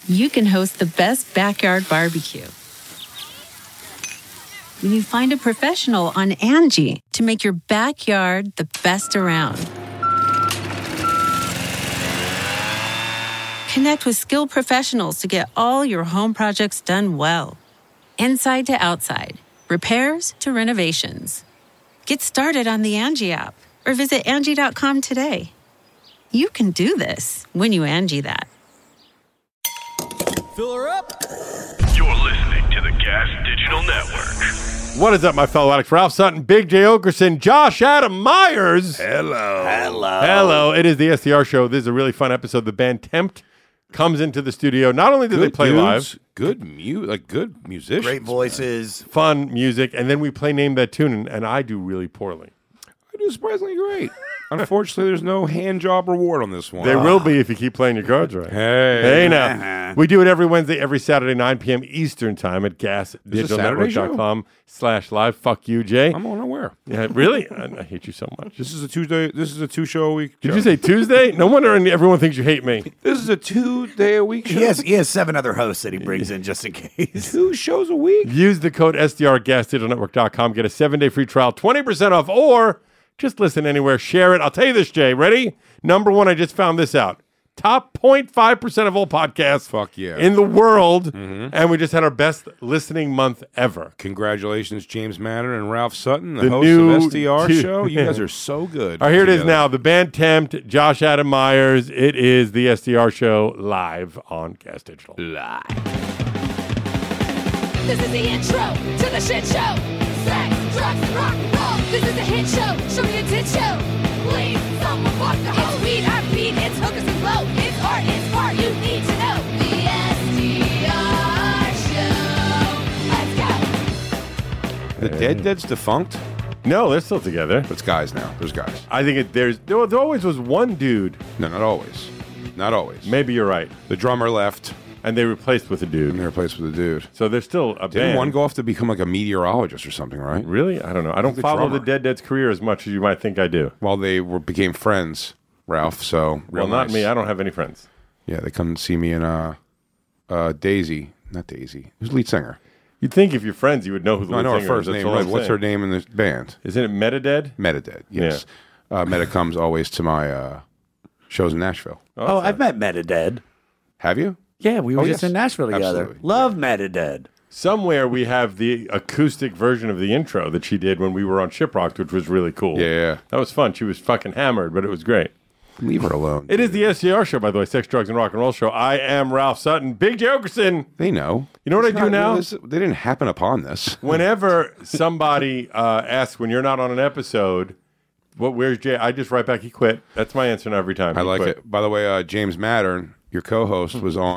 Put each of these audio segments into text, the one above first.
you can host the best backyard barbecue. When you find a professional on Angie to make your backyard the best around. Connect with skilled professionals to get all your home projects done well. Inside to outside, repairs to renovations. Get started on the Angie app or visit Angie.com today. You can do this when you Angie that. Fill her up. You're listening to the Gas Digital Network. What is up, my fellow addicts? Ralph Sutton, Big J. Okerson, Josh Adam Myers. Hello. It is the SDR show. This is a really fun episode. The band Tempt comes into the studio. Not only do they play live, good musicians, Great voices. fun music, and then we play Name That Tune, and I do really poorly. I do surprisingly great. Unfortunately, there's no hand job reward on this one. There will be if you keep playing your cards right. Hey now. We do it every Wednesday, every Saturday, 9 p.m. Eastern time at gasdigitalnetwork.com/live. Fuck you, Jay. I'm unaware. Yeah, really? I hate you so much. This is a Tuesday. This is a 2-show a week. Did you say Tuesday? No wonder everyone thinks you hate me. This is a 2-day-a-week show? He has 7 other hosts that he brings in just in case. 2 shows a week? Use the code SDR at gasdigitalnetwork.com. Get a 7-day free trial, 20% off, or just listen anywhere. Share it. I'll tell you this, Jay. Ready? Number one, I just found this out. Top 0.5% of all podcasts in the world. And we just had our best listening month ever. Congratulations, James Madden and Ralph Sutton, the The hosts new of SDR show. You guys are so good. All right, here it is together. now. The band Tempt, Josh Adam Myers. It is the SDR show live on Gas Digital. This is the intro to the shit show. Sex, drugs, and rock and roll. This is the hit show. Show me a tit show. Please, someone walk the hole. It's weed, I beat, it's hookers and blow. It's art, it's part you need to know. The SDR show. Let's go. The Dead's defunct? No, they're still together. But it's guys now. There's guys. I think there always was one dude. No, not always. Not always. Maybe you're right. The drummer left. And they replaced with a dude. And they replaced with a dude. So there's still a Didn't band. one go off to become like a meteorologist or something, right? Really? I don't know. I don't follow the Dead's career as much as you might think I do. Well, they became friends, Ralph, so Well, not me. I don't have any friends. Yeah, they come and see me in Daisy. Not Daisy. Who's the lead singer? You'd think if you're friends, you would know who the No, I lead know her singer first is. name. That's all Right. I'm What's her saying. name in this band? Isn't it Metadead? Metadead, yes. Meta comes always to my shows in Nashville. Oh, I've met Metadead. Have you? Yeah, we were Oh, just yes. in Nashville together. Absolutely. Love Metadead. Somewhere we have the acoustic version of the intro that she did when we were on Shiprocked, which was really cool. Yeah. That was fun. She was fucking hammered, but it was great. Leave her alone. It is the SCR show, by the way, Sex, Drugs, and Rock and Roll show. I am Ralph Sutton. Big J. Okerson. They know. You know what I do now? They didn't happen upon this. Whenever somebody asks when you're not on an episode, where's Jay? I just write back, he quit. That's my answer now every time. I He like quit. it. By the way, James Mattern, your co-host, was on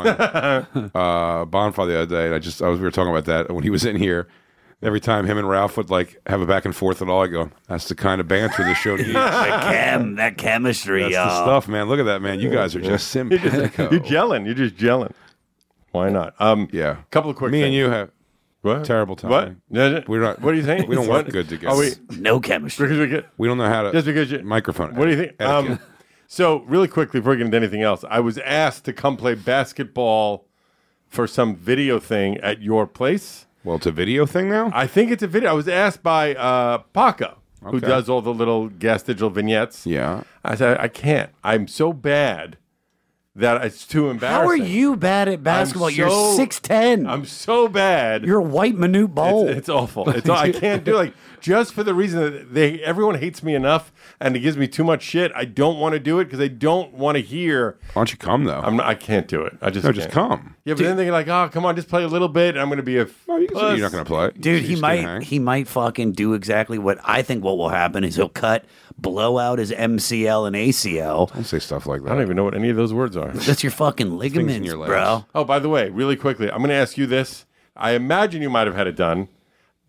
Bonfire the other day, and we were talking about that when he was in here. Every time him and Ralph would like have a back and forth at all, I go, "That's the kind of banter this show needs." That chemistry, That's y'all. the stuff, man. Look at that, man. You guys are just simpatico. You're gelling. You're just gelling. Why not? Yeah. Couple of quick Me things. and you have What? terrible time. What? We're not. What do you think? We don't What? work good together. Oh, No chemistry. because we get We don't know how to. just because you microphone. What do you think? etiquette. So really quickly before we get into anything else, I was asked to come play basketball for some video thing at your place. Well, it's a video thing now. I think it's a video. I was asked by Paco, who Okay. does all the little Gas Digital vignettes. Yeah. I said, I can't. I'm so bad that it's too embarrassing. How are you bad at basketball? You're 6'10". I'm so bad. You're a white Manute Bowl. It's awful. I can't do it. Just for the reason that everyone hates me enough and it gives me too much shit. I don't want to do it because I don't want to hear. Why don't you come though? I can't do it. I just No, can't. just come. Yeah, but then they're like, oh, come on, just play a little bit. And I'm going to be a. No, you can say puss. you're not going to play, Dude, You he just gonna might hang. he might fucking do exactly what I think what will happen is he'll blow out his MCL and ACL. Don't say stuff like that. I don't even know what any of those words are. That's your fucking ligaments, your legs. bro. Oh, by the way, really quickly, I'm going to ask you this. I imagine you might have had it done.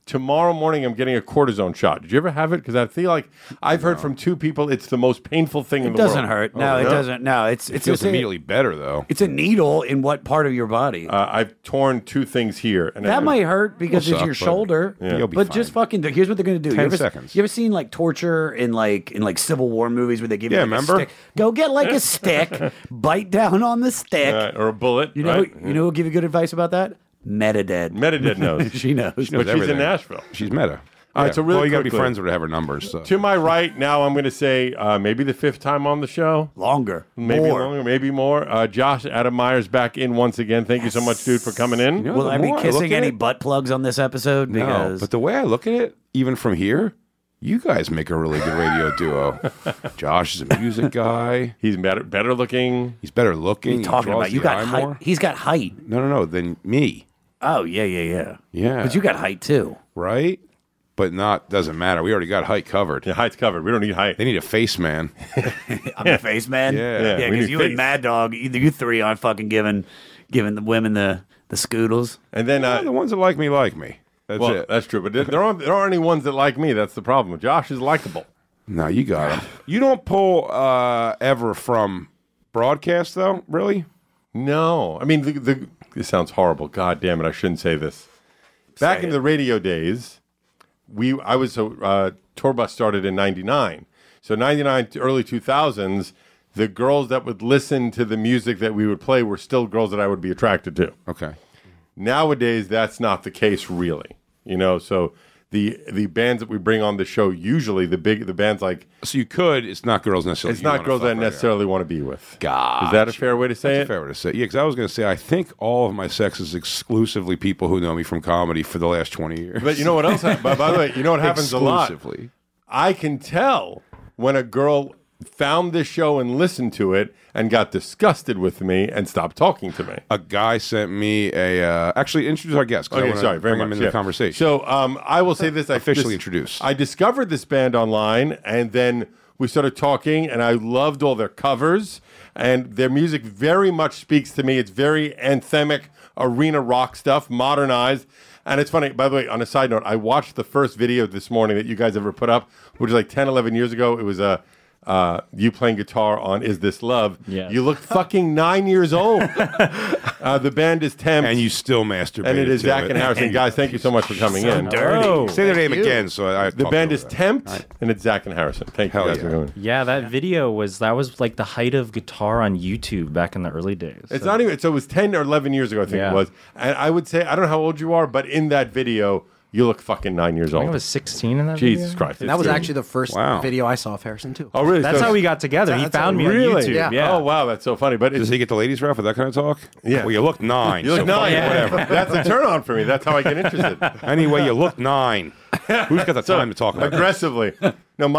tomorrow morning I'm getting a cortisone shot. Did you ever have it? Because I feel like I've heard from 2 people it's the most painful thing in It the world. doesn't hurt. No, it doesn't. No, it's It feels immediately better though. It's a needle in what part of your body? I've torn 2 things here. And that might hurt because It'll it's your suck, but shoulder. you'll be But fine. just fucking. Here's what they're gonna do. 10 you ever, seconds. You ever seen like torture in like Civil War movies where they give you Yeah, like remember? a stick? Go get like a stick, bite down on the stick. or a bullet. You know, right? you know who'll give you good advice about that? Metaded. Metadid knows. She knows. She knows But she's everything. in Nashville. She's meta. All right, so really well, you got to be quickly. friends with her to have her numbers. So. To my right, now I'm going to say maybe the 5th time on the show. Longer. Maybe More. longer, maybe more. Josh Adam Myers back in once again. Thank you so much, dude, for coming in. You know, Will the I be more kissing look at any it- butt plugs on this episode? No, Because but the way I look at it, even from here, you guys make a really good radio duo. Josh is a music guy. He's better looking. He's better looking. what are you talking draws about? You the got eye height. more. He's got height. No, than me. Oh yeah. Yeah. But you got height too. Right? But doesn't matter. We already got height covered. Yeah, height's covered. We don't need height. They need a face man. I'm the face man. Yeah. Yeah, we Because need you face. and Mad Dog, either you 3 aren't fucking giving the women the scoodles. And then, the ones that like me. That's well, it. that's true. But there aren't any ones that like me. That's the problem. Josh is likable. No, you got him. You don't pull ever from broadcast, though, really? No, I mean this sounds horrible. God damn it! I shouldn't say this. Back in the radio days, tour bus started in '99. So '99 to early 2000s, the girls that would listen to the music that we would play were still girls that I would be attracted to. Okay. Nowadays, that's not the case, really. So the bands that we bring on the show, usually the bands like So you could. It's not girls necessarily. it's you not wanna girls fuck that I right necessarily want to be with. Gotcha. Is that a fair way to say That's it? a fair way to say. Yeah, because I was going to say I think all of my sex is exclusively people who know me from comedy for the last 20 years. But you know what else? By the way, you know what happens a lot? Exclusively. I can tell when a girl found this show and listened to it and got disgusted with me and stopped talking to me. A guy sent me a. Actually, introduce our guest. 'cause I Okay, wanna sorry, very bring much. him into the conversation. So I will say this: Officially introduced. I discovered this band online, and then we started talking, and I loved all their covers, and their music very much speaks to me. It's very anthemic, arena rock stuff, modernized. And it's funny, by the way, on a side note, I watched the first video this morning that you guys ever put up, which is like 10, 11 years ago. It was you playing guitar on Is This Love? Yes. You look fucking 9 years old. The band is Tempt. and you still masturbate. And it is to Zach it. and Harrison. Guys, thank you so much for coming in. Dirty. Say their name again. So I The talked band over is that. Tempt, and it's Zach and Harrison. Thank you Hell guys yeah. for coming. Yeah, that video was like the height of guitar on YouTube back in the early days. It's not even, so it was 10 or 11 years ago, I think Yeah. it was. And I would say, I don't know how old you are, but in that video, you look fucking 9 years I think I old. was 16 in that Jesus video. Christ. And that was It's- actually the first Wow. video I saw of Harrison too. Oh, really? That's So- how we got together. He That's found how- me on Really? YouTube. Yeah. Oh, wow, that's so funny. But Does it's, he get the ladies ref with that kind of talk? Yeah. Well, you look 9. you look so 9. fucking whatever. That's a turn on for me. That's how I get interested. Anyway, you look 9. Who's got the time to talk about that? Aggressively. No,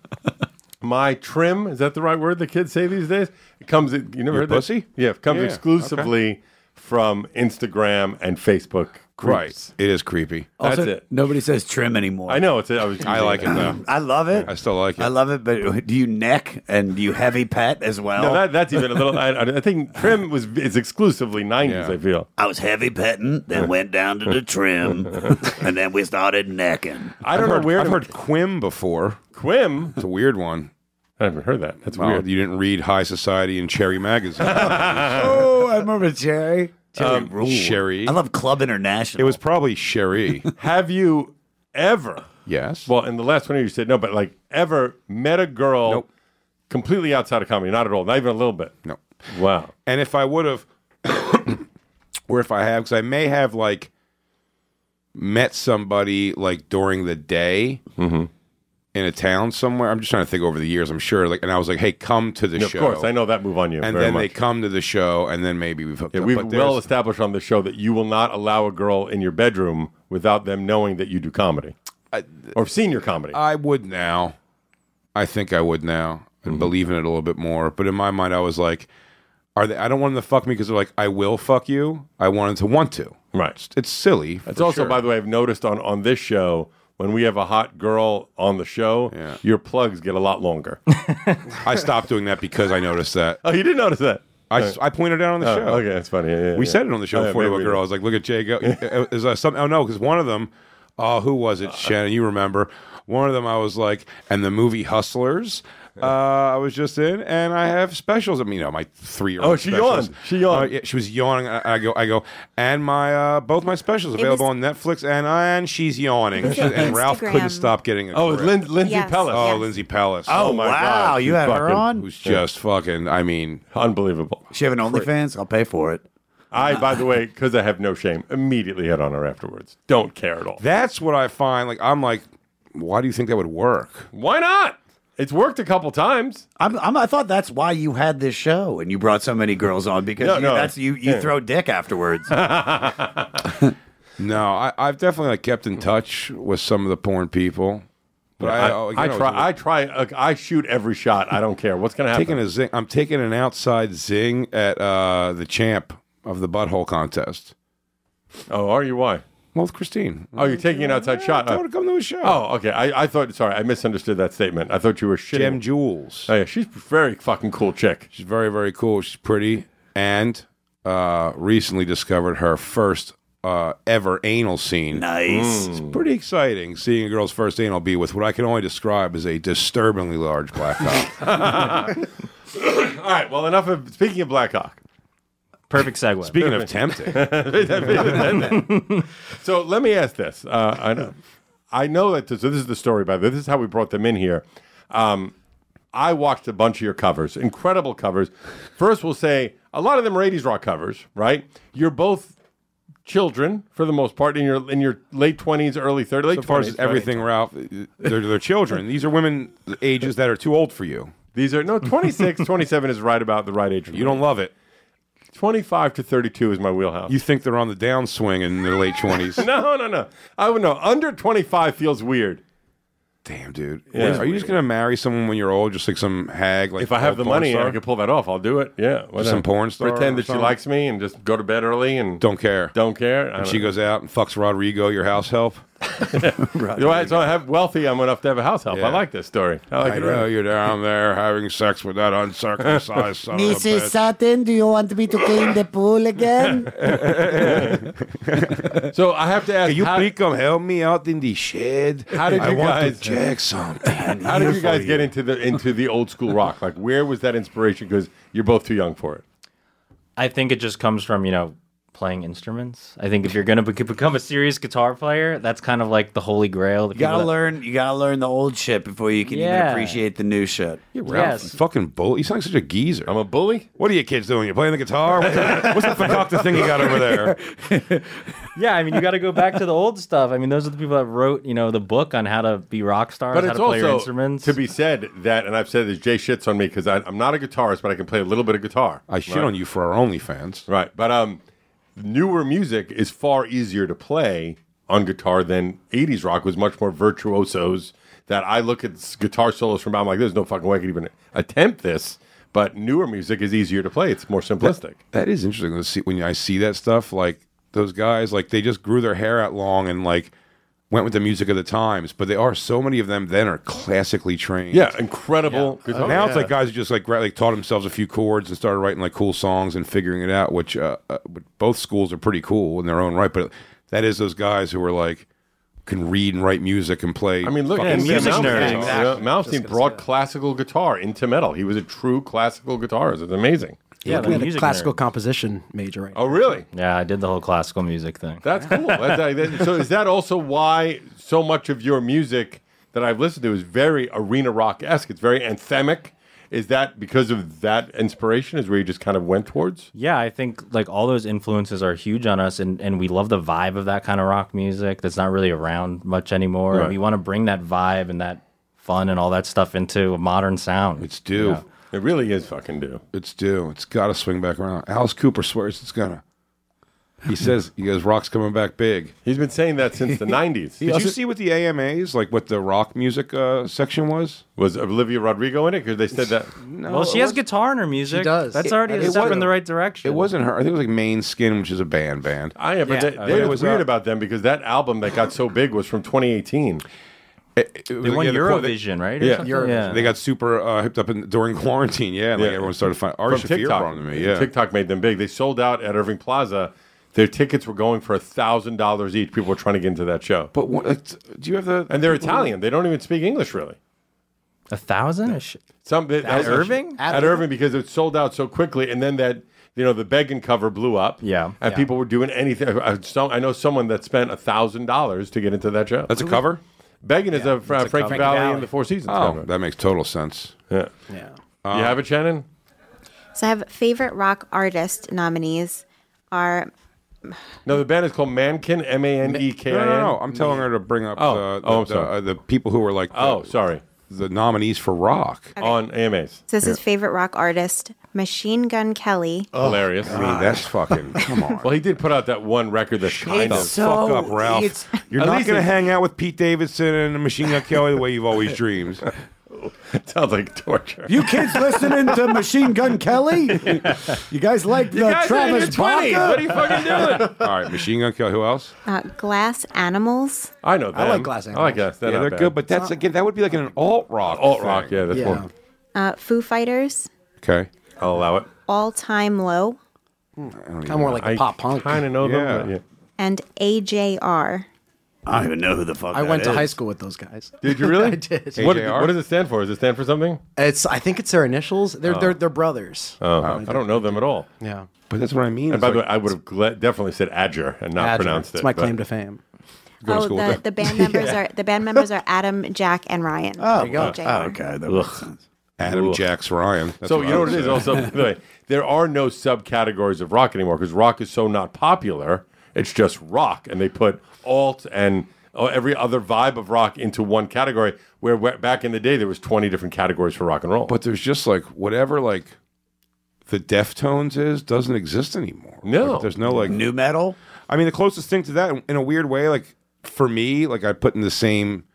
my trim, is that the right word the kids say these days? It comes, you never Your heard pussy? that? Yeah, it comes Yeah, exclusively from Instagram and Facebook Right. groups. It is creepy. That's Also, it. Nobody says trim anymore. I know. I like it though. I love it. I still like it. I love it. But do you neck and do you heavy pet as well? No, that's even a little. I think trim is exclusively 90s. Yeah. I feel. I was heavy petting, then went down to the trim, and then we started necking. I don't know where I've heard Quim before. Quim. It's a weird one. I haven't heard that. That's Well, weird. you didn't read High Society and Cherry Magazine. Oh, I remember Cherry. Cherry ruled. Sherry. I love Club International. It was probably Sherry. Have you ever? Yes. Well, in the last one you said no, but like ever met a girl Nope. completely outside of comedy? Not at all. Not even a little bit. No. Wow. And if I would have, or if I have, because I may have like met somebody like during the day in a town somewhere. I'm just trying to think over the years. I'm sure, like, and I was like, "Hey, come to the Of show." course, I know that move on you. And very then much. they come to the show, and then maybe we've hooked Yeah, up. we've But there's- well established on the show that you will not allow a girl in your bedroom without them knowing that you do comedy or senior comedy. I would now. I think I would now and believe in it a little bit more. But in my mind, I was like, "Are they? I don't want them to fuck me because they're like, I will fuck you. I want them to want to. Right. It's silly. It's for also, sure. by the way, I've noticed on this show, when we have a hot girl on the show, Yeah. your plugs get a lot longer. I stopped doing that because I noticed that. Oh, you did notice that? I pointed it out on the Oh, show. okay, that's funny. Yeah, We yeah. said it on the show Oh, yeah, before to maybe a we girl. I did. was like, "Look at Jay go." Is something? Oh no, because one of them, Oh, who was it, Shannon? You remember? One of them I was like, and the movie Hustlers. I was just in, and I have specials. I mean, my 3-year-old. Oh, she specials. yawned. She yawned. Yeah, she was yawning. I go, and my both my specials available on Netflix, and she's yawning. It was an And Ralph Instagram. couldn't stop getting it. Oh, Lindsay Yes. Pellis. Oh, Yes. Lindsay Pellis. Oh, my wow. God. You had her Fucking- on? Who's just fucking, I mean, Unbelievable. She have an OnlyFans? I'll pay for it. I, by the way, because I have no shame, immediately hit on her afterwards. Don't care at all. that's what I find. Like, I'm like, why do you think that would work? Why not? It's worked a couple times. I thought that's why you had this show and you brought so many girls on because you throw dick afterwards. No, I've definitely kept in touch with some of the porn people. But I shoot every shot. I don't care. What's going to happen? I'm taking an outside zing at the champ of the butthole contest. Oh, are you? Why? Well, with Christine. Oh, you're taking an outside shot. I want to come to a show. Oh, okay. I thought, sorry, I misunderstood that statement. I thought you were shitting. Gem Jules. Oh, yeah, she's a very fucking cool chick. She's very, very cool. She's pretty. And recently discovered her first ever anal scene. Nice. It's pretty exciting seeing a girl's first anal be with what I can only describe as a disturbingly large black cock. All right, well, enough of, speaking of Black Hawk. Perfect segue. Speaking of tempting. So let me ask this. I know that, so this is the story, by the way. This is how we brought them in here. I watched a bunch of your covers, incredible covers. First, we'll say a lot of them are 80s rock covers, right? You're both children, for the most part, in your late 20s, early 30s, late So far 20s. as everything, Ralph, they're children. These are women ages that are too old for you. These are, 26, 27 is right about the right age. You don't love it. 25 to 32 is my wheelhouse. You think they're on the downswing in their late 20s. No. I would know. Under 25 feels weird. Damn, dude. Yeah. Are you just going to marry someone when you're old, just like some hag? Like If I have the porn money and star? I can pull that off, I'll do it. Yeah. whatever. some porn star Pretend or that she something? likes me and just go to bed early and Don't care. don't care. And she goes out and fucks Rodrigo, your house help. You know, so I have wealthy. I'm enough to have a house help. Yeah. I like this story. I like I it. know Really. you're down there having sex with that uncircumcised son of a Mrs. bitch. Sutton, do you want me to clean the pool again? So I have to ask. Can you how, please come help me out in the shed? How did I you want guys- to check something. how did you guys get into the old school rock? Like, where was that inspiration? Because you're both too young for it. I think it just comes from, playing instruments. I think if you're going to become a serious guitar player, that's kind of like the holy grail. You gotta learn the old shit before you can even Yeah. appreciate the new shit. Ralph, Yes. you fucking bull. You sound like such a geezer. I'm a bully. What are you kids doing? You playing the guitar? What's that fakakta thing you got over there? Yeah, I mean, you got to go back to the old stuff. I mean, those are the people that wrote, the book on how to be rock stars, But how it's to play your also instruments. to be said that, and I've said this, Jay shits on me because I'm not a guitarist, but I can play a little bit of guitar. I shit on you for our OnlyFans. Right, but newer music is far easier to play on guitar than 80s rock was much more virtuosos. That I look at guitar solos from, I'm like, there's no fucking way I could even attempt this. But newer music is easier to play. It's more simplistic. That is interesting to see when I see that stuff. Like those guys, like they just grew their hair out long and like went with the music of the times. But there are so many of them then are classically trained. Yeah, incredible guitar. Now it's like guys who just like taught themselves a few chords and started writing like cool songs and figuring it out. Which both schools are pretty cool in their own right. But that is those guys who are like can read and write music and play. I mean, look, fucking music guitar. nerds. Exactly. Malmsteen brought classical guitar into metal. He was a true classical guitarist. It's amazing. yeah, Looking at a music classical nerd. composition major right Oh, really? Yeah, I did the whole classical music thing. That's cool. So is that also why so much of your music that I've listened to is very arena rock-esque? It's very anthemic. Is that because of that inspiration is where you just kind of went towards? Yeah, I think like all those influences are huge on us, and we love the vibe of that kind of rock music that's not really around much anymore. Right. And we want to bring that vibe and that fun and all that stuff into a modern sound. It's due. Yeah. It really is fucking due. It's due. It's got to swing back around. Alice Cooper swears it's gonna. He goes, rock's coming back big. He's been saying that since the 90s. Did you see what the AMAs, like what the rock music section was? Was Olivia Rodrigo in it? Because they said that. No, Well, she has guitar in her music. She does. That's already a step in the right direction. It wasn't her. I think it was like Main Skin, which is a band. But Yeah. it was was, weird about them because that album that got so big was from 2018. They won Eurovision, right? Or Yeah. something? Eurovision. They got super hipped up during quarantine, yeah. And like Yeah. everyone started finding Ari From Shafir TikTok. brought them to me, yeah. TikTok made them big. They sold out at Irving Plaza Their tickets were going for $1,000 each. People were trying to get into that show. But do you have the? And they're Italian. They don't even speak English, really. 1,000? At Irving? At Irving, because it sold out so quickly. And then the Beggin cover blew up. Yeah. And people were doing anything. I know someone that spent $1,000 to get into that show. That's a cover. Beggin is a Frankie Valli and the Four Seasons cover. That makes total sense. Yeah. You have it, Shannon? So I have favorite rock artist nominees are. No, the band is called Mannequin, Mannekin. No. I'm telling her to bring up the people who were like. Sorry. The nominees for rock on AMAs. So this is favorite rock artist, Machine Gun Kelly. Hilarious. I mean, that's fucking. Come on. Well, he did put out that one record that's kind of. Fuck up, Ralph. You're not going to hang out with Pete Davidson and Machine Gun Kelly the way you've always dreamed. It sounds like torture. You kids listening to Machine Gun Kelly? You guys like the Travis Barker? What are you fucking doing? All right, Machine Gun Kelly. Who else? Glass Animals. I know them. I like Glass Animals. I like that. Yeah, they're good, but that's again that would be like an alt rock. Alt rock, yeah, that's one. Foo Fighters. Okay, I'll allow it. All Time Low. Kind of more like a pop punk. Kind of know them. But And AJR. I don't even know who the fuck I that went to is. high school with those guys. Did you really? I did. What AJR? does it stand for? Does it stand for something? I think it's their initials. They're brothers. I don't know them at all. Yeah. but that's what I mean. And by the way, I would have definitely said Adger and not pronounced it. It's my but- claim to fame. Go to school with the band members are Adam, Jack, and Ryan. Oh, There you go. okay. That makes sense. Adam Jacks Ryan. That's So you know I what would it is say. also, by the way, there are no subcategories of rock anymore because rock is so not popular. It's just rock, and they put alt and every other vibe of rock into one category. Where back in the day there was 20 different categories for rock and roll. But there's just like whatever like the Deftones is doesn't exist anymore. No. Like, there's no like New metal? I mean, the closest thing to that, in a weird way, like for me, like I put in the same.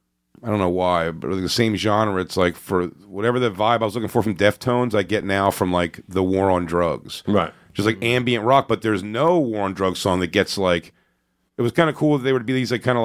I don't know why, but the same genre. It's like for whatever the vibe I was looking for from Deftones, I get now from like the War on Drugs, Right. Just like ambient rock, but there's no War on Drugs song that gets like. It was kind of cool that they would be these like kind of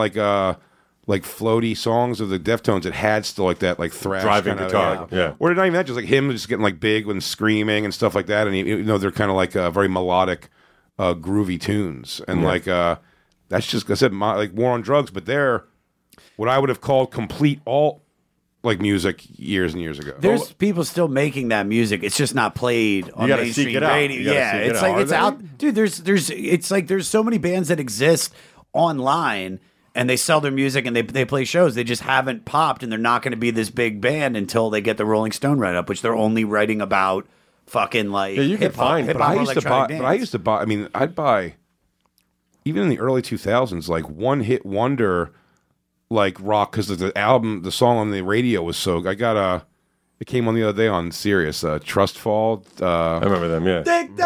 like floaty songs of the Deftones that had still like that like thrash Driving kinda, guitar, yeah. Or not even that, just like him just getting like big and screaming and stuff like that, and you know they're kind of like very melodic, groovy tunes, and like that's just I said like War on Drugs, but they're what I would have called complete alt like music years and years ago. There's people still making that music. It's just not played on gotta mainstream seek it out. radio. You gotta Yeah, seek it it's out. like Are it's they? out, dude. There's so many bands that exist online, and they sell their music and they play shows. They just haven't popped, and they're not going to be this big band until they get the Rolling Stone write up, which they're only writing about fucking like Yeah, you can hip-hop- find- hip-hop I or used to buy, electronic but I dance. used to buy. I mean, I'd buy even in the early 2000s, like one hit wonder, like rock because the song on the radio was so. I got it came on the other day on Sirius. Trust Fall. I remember them, yeah.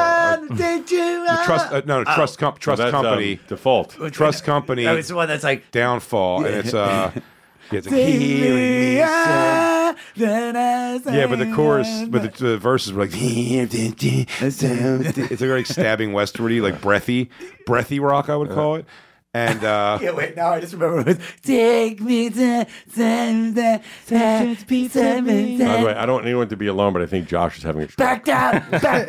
Trust That's, Company. Default. Trust Company. No, it's the one that's like Downfall, and it's it's like healing me so. Yeah, but the chorus, but the verses were like it's a very stabbing westerny, like breathy rock, I would call it. And yeah, wait, now I just remember it was Take me to By the way, I don't want anyone to be alarmed, but I think Josh is having a stroke. back down.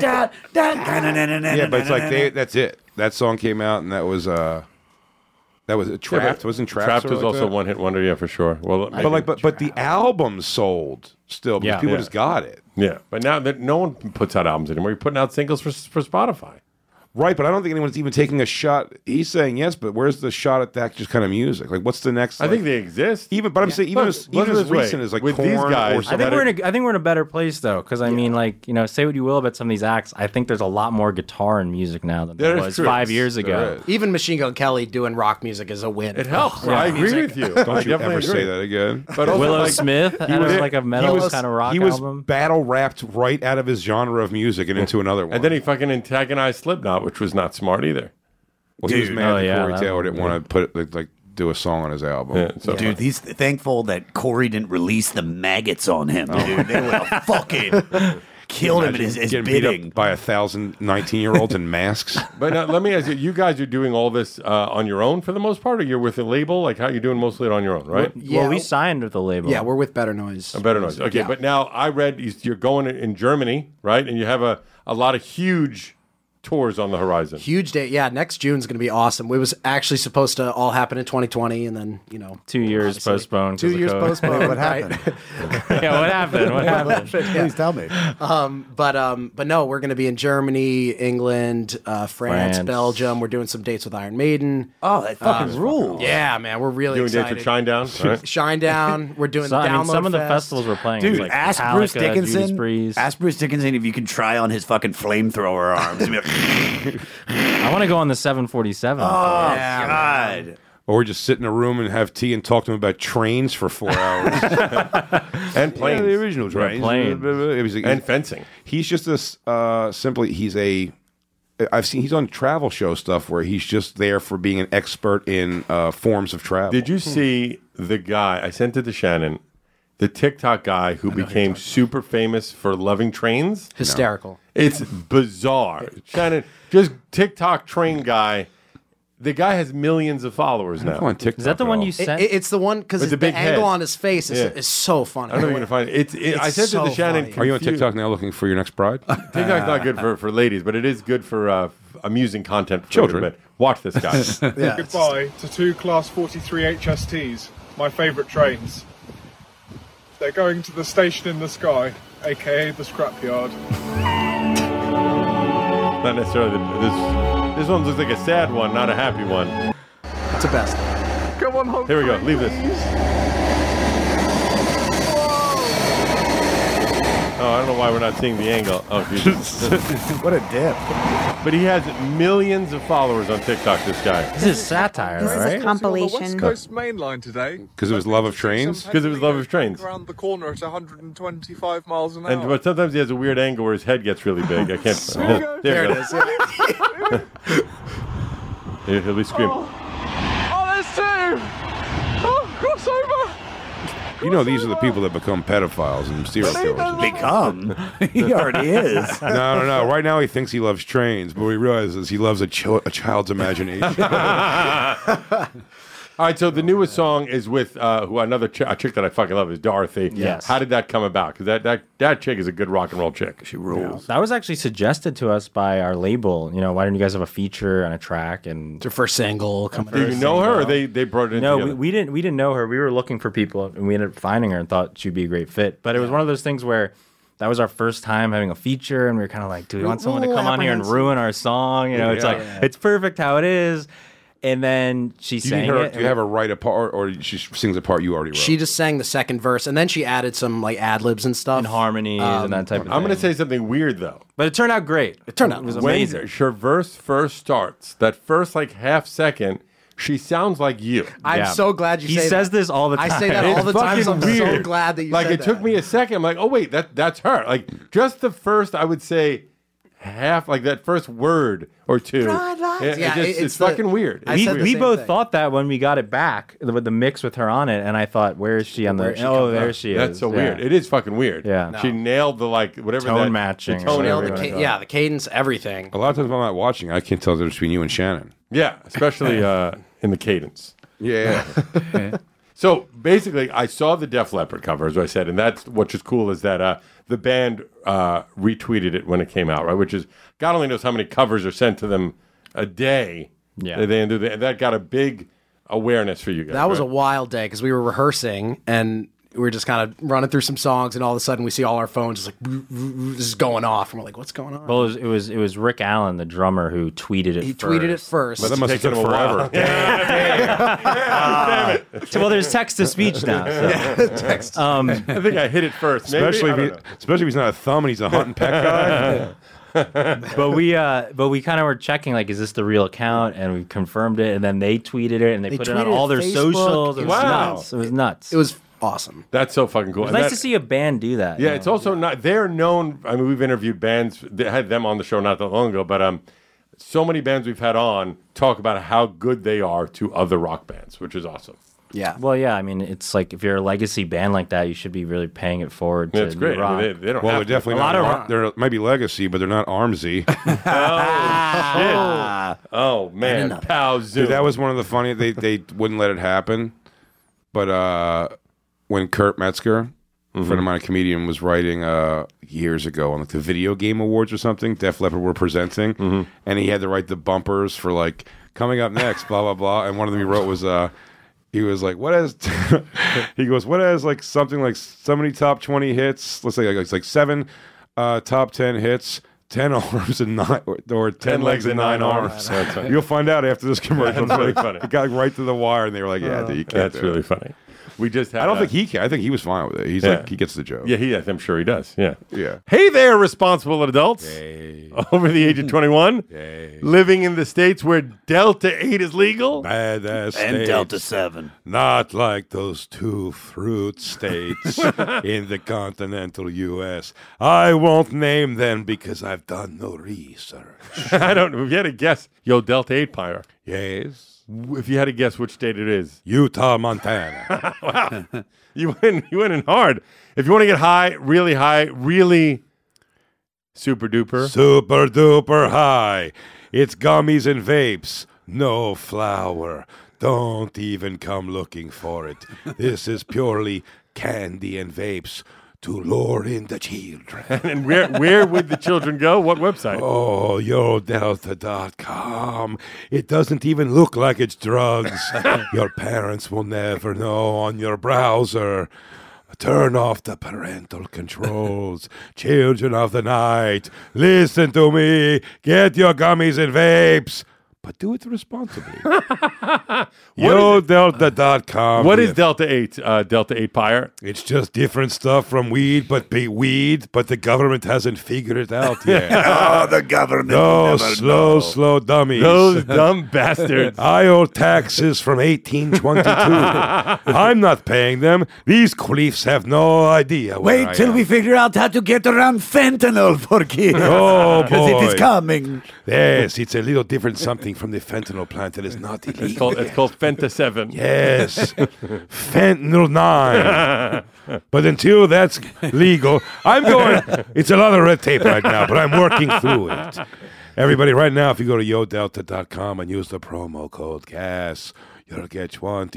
yeah, but it's like that's it. That song came out, and that was Trapped. Wasn't Trapped? Trapped sort of was like also that? one hit wonder, yeah, for sure. Well, But the album sold still because people just got it. yeah, but now that no one puts out albums anymore, you're putting out singles for Spotify. Right, but I don't think anyone's even taking a shot. He's saying yes, but where's the shot at that just kind of music? Like, what's the next? I think they exist. even, but I'm saying even Look, as look at as this way. recent as like With Korn these guys, or I I something. think we're in a better place though, because I mean, like say what you will about some of these acts. I think there's a lot more guitar in music now than there That is was true. 5 years There ago. is. Even Machine Gun Kelly doing rock music is a win. It helps. Oh, I rock agree music. with you. Don't you ever say that again. But also, Willow like, Smith had was- like a metal kind of rock he was album. battle rapped right out of his genre of music and into another one. and then he fucking antagonized Slipknot, which was not smart either. well, he was mad Oh, that yeah, Corey that Taylor one. didn't want to put it like do a song on his album. Yeah, so Dude, he's thankful that Corey didn't release the maggots on him, dude. They would have fucking killed him at his Getting beat bidding. up by 1,000 19-year-olds in masks. But now, let me ask you: you guys are doing all this on your own for the most part, or you're with a label? Like how you're doing mostly it on your own, right? Yeah. Well, we signed with the label. Yeah, we're with Better Noise. A better noise. Okay, Yeah. but now I read you're going in Germany, right? And you have a lot of huge tours on the horizon. Huge day. Yeah, next June's going to be awesome. It was actually supposed to all happen in 2020, and then, 2 years postponed. 2 years postponed. What happened? Yeah, what happened? What happened? Please tell me. But no, we're going to be in Germany, England, France, Belgium. We're doing some dates with Iron Maiden. Oh, that fucking rules. Yeah, man, we're really Doing excited. dates with Shinedown. Right? Shinedown. We're doing So, the I mean, Download some of the Fest. festivals we're playing, Dude, like ask Metallica, Bruce Judas Dickinson. Priest. Ask Bruce Dickinson if you can try on his fucking flamethrower arms. And be like, I want to go on the 747. God. Or we just sit in a room and have tea and talk to him about trains for 4 hours. And planes. Yeah, the original trains. planes. And fencing. He's just this simply. He's on travel show stuff where he's just there for being an expert in forms of travel. Did you see the guy? I sent it to Shannon. The TikTok guy who became super famous for loving trains. Hysterical. It's bizarre. Shannon, just TikTok train guy. The guy has millions of followers now. on TikTok Is that the at one all. you sent? It's the one because With the the big angle head. on his face is so funny. I don't know if you're going to find it. I sent it to so Shannon. funny. Are you on confused. TikTok now looking for your next bride? TikTok's not good for ladies, but it is good for amusing content for Children. everybody. Watch this guy. Goodbye to 2 Class 43 HSTs, my favourite trains. They're going to the station in the sky, aka the scrapyard. Not necessarily this one looks like a sad one, not a happy one. It's the best. Come on, home. Here we go. Leave this. Oh, I don't know why we're not seeing the angle. Oh, Jesus. What a dip. But he has millions of followers on TikTok, this guy. This is satire, This is a right? On the compilation. West Coast Main Line today. Because it was love of trains? Because it was love of trains. Around the corner at 125 miles an hour. But sometimes he has a weird angle where his head gets really big. I can't. There it is. He'll be screaming. Oh, there's 2! Oh, crossover! You know, these are the people that become pedophiles and serial killers. Become. He already is. No. Right now he thinks he loves trains, but what he realizes he loves a child's imagination. All right, so the newest song is with a chick that I fucking love is Dorothy. Yes. How did that come about? Because that chick is a good rock and roll chick. She rules. That was actually suggested to us by our label. Why don't you guys have a feature and a track? And It's her first single coming Do out. you know her, or they brought it in no, together? we didn't know her. We were looking for people, and we ended up finding her and thought she'd be a great fit. But it was one of those things where that was our first time having a feature, and we were kind of like, do we want someone to come on here and ruin our song? It's like it's perfect how it is. And then she Do sang it. you have her write a part, or she sings a part you already wrote? She just sang the second verse, and then she added some like ad libs and stuff, and harmonies and that type of thing. I'm going to say something weird, though. But it turned out great. It turned out It was When amazing. her verse first starts, that first half second, she sounds like you. I'm Yeah. so glad you He say says that. this all the time. I say that all the time. So I'm fucking so weird. glad that you like said it took that. me a second. I'm like, oh wait, that's her. Like just the first, I would say half, like that first word or two. Yeah, It's it's the- fucking weird. I It's said weird. the we same both thing. thought that when we got it back with the mix with her on it, and I thought, where is she on the? Where's she Oh, coming there up? she is. That's so Yeah. weird. It is fucking weird. Yeah. She nailed the whatever Tone that, matching the or tone whatever. and everything. the cadence, everything. A lot of times when I'm not watching, I can't tell the difference between you and Shannon. Yeah, especially in the cadence. Yeah. So basically, I saw the Def Leppard cover, as I said, and that's what's just cool is that the band retweeted it when it came out, right? Which is God only knows how many covers are sent to them a day. Yeah. That got a big awareness for you guys. That was a right? wild day because we were rehearsing and we were just kind of running through some songs, and all of a sudden we see all our phones just like this is going off, and we're like, "What's going on?" Well, it was Rick Allen, the drummer, who tweeted it. He first. tweeted it first. But that must have Taking taken him a while. forever. Well, there's text to speech now. So. I think I hit it first. Maybe? Especially I don't know. if he's not a thumb and he's a hunt and peck guy. But we kind of were checking, like, is this the real account? And we confirmed it, and then they tweeted it, and they put it on tweeted all it, their Facebook. socials. It was Wow. nuts. It was nuts. It was awesome. That's so fucking cool. It's And nice that- to see a band do that. Yeah, you it's know? also not. They're known. I mean, we've interviewed bands. They had them on the show not that long ago, but so many bands we've had on talk about how good they are to other rock bands, which is awesome. Yeah. Well, yeah. I mean, it's like if you're a legacy band like that, you should be really paying it forward to Yeah, it's great. new rock. I mean, they don't Well, have they're to. definitely not. There might be legacy, but they're not armsy. Oh man, pow zoom. Dude, that was one of the funny. They wouldn't let it happen, but when Kurt Metzger a friend of mine, a comedian, was writing years ago on like the Video Game Awards or something. Def Leppard were presenting, and he had to write the bumpers for like coming up next, blah blah blah. And one of them he wrote was he was like, "What has?" He goes, "What has like something like so many top 20 hits? Let's say like 7 top 10 hits." 10 arms and 9, or 10 legs and 9 arms. You'll find out after this commercial. That's really funny. It got right to the wire, and they were like, "Yeah, dude, you can't." That's really funny. We just had I don't think he can. I think he was fine with it. He's like, he gets the joke. Yeah, I'm sure he does. Yeah. Yeah. Hey there, responsible adults over the age of 21, living in the states where Delta 8 is legal. Badass And states. Delta 7. Not like those 2 fruit states in the continental U.S. I won't name them because I've done no research. I don't know. If you had to guess, Delta 8 Pyre. Yes. If you had to guess which state it is. Utah, Montana. Wow. You went in hard. If you want to get high, really super duper. Super duper high. It's gummies and vapes. No flour. Don't even come looking for it. This is purely candy and vapes to lure in the children. And where would the children go? What website? Oh, YoDelta.com. It doesn't even look like it's drugs. Your parents will never know on your browser. Turn off the parental controls. Children of the night, listen to me. Get your gummies and vapes. But do it responsibly. YoDelta.com. What is Delta 8? Delta 8 Pyre? It's just different stuff from weed, but the government hasn't figured it out yet. Oh, the government. No, slow dummies. Those dumb bastards. I owe taxes from 1822. I'm not paying them. These queefs have no idea where Wait I till am. we figure out how to get around fentanyl for kids. Oh, Because it is boy. coming. Yes, it's a little different something from the fentanyl plant that is not illegal. It's called Fenta 7. Yes, fentanyl 9. But until that's legal, I'm going. It's a lot of red tape right now, but I'm working through it. Everybody, right now, if you go to YoDelta.com and use the promo code GAS, you'll get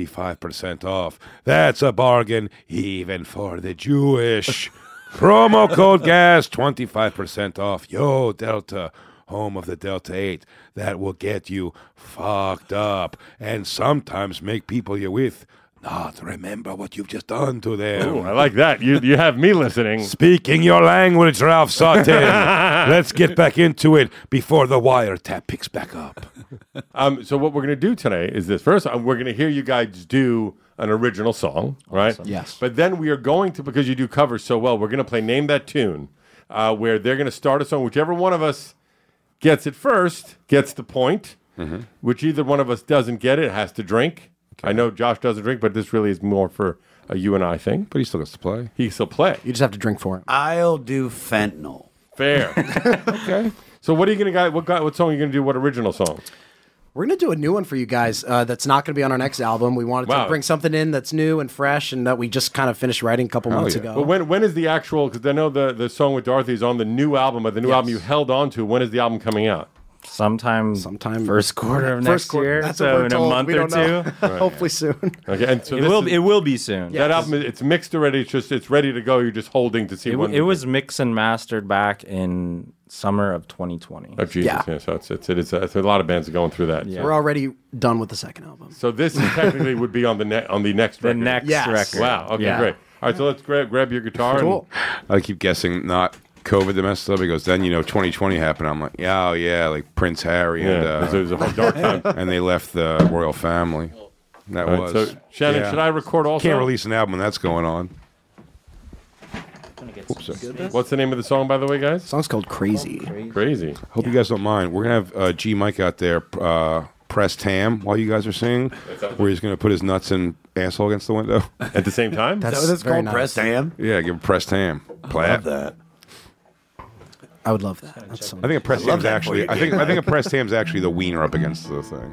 25% off. That's a bargain, even for the Jewish. Promo code GAS, 25% off. YoDelta, home of the Delta 8. That will get you fucked up and sometimes make people you're with not remember what you've just done to them. Ooh, I like that. You have me listening. Speaking your language, Ralph Sutton. Let's get back into it before the wiretap picks back up. So what we're going to do today is this. First, we're going to hear you guys do an original song, right? Yes. But then we are going to, because you do covers so well, we're going to play Name That Tune, where they're going to start a song. Whichever one of us gets it first gets the point. Which either one of us doesn't get it has to drink. Okay. I know Josh doesn't drink, but this really is more for a you and I thing. But he still gets to play. He can still play. You just have to drink for him. I'll do fentanyl. Fair. Okay. So what are you going to what song are you going to do? What original song? We're going to do a new one for you guys that's not going to be on our next album. We wanted to bring something in that's new and fresh and that we just kind of finished writing a couple months ago. But when is the actual, because I know the song with Dorothy is on the new album, but the new album you held on to, when is the album coming out? Sometime first quarter of next year. That's so what we're in told. a month We or don't two. know. Hopefully soon. Okay, and so It will be soon. That album, it's mixed already. It's ready to go. You're just holding to see when It was mixed and mastered back in summer of 2020. Oh Jesus! Yeah. So it's a lot of bands are going through that. Yeah. We're already done with the second album. So this technically would be on the next record. The next record. Wow. Okay, great. All right, so let's grab your guitar. Cool. I keep guessing not COVID that messed up. He goes, then 2020 happened. I'm like, yeah, like Prince Harry and it was a dark time. and they left the royal family. That All right, was. so Shannon, should I record also? Can't release an album when that's going on. What's the name of the song, by the way, guys? The song's called Crazy. Crazy. Hope you guys don't mind. We're gonna have G Mike out there press Tam while you guys are singing, where he's gonna put his nuts and asshole against the window at the same time. Is that what that's called? Press Tam? Yeah, give him press Tam. I love that. I would love that. That's I think a press Tam's actually. I think a press Tam's actually the wiener up against the thing.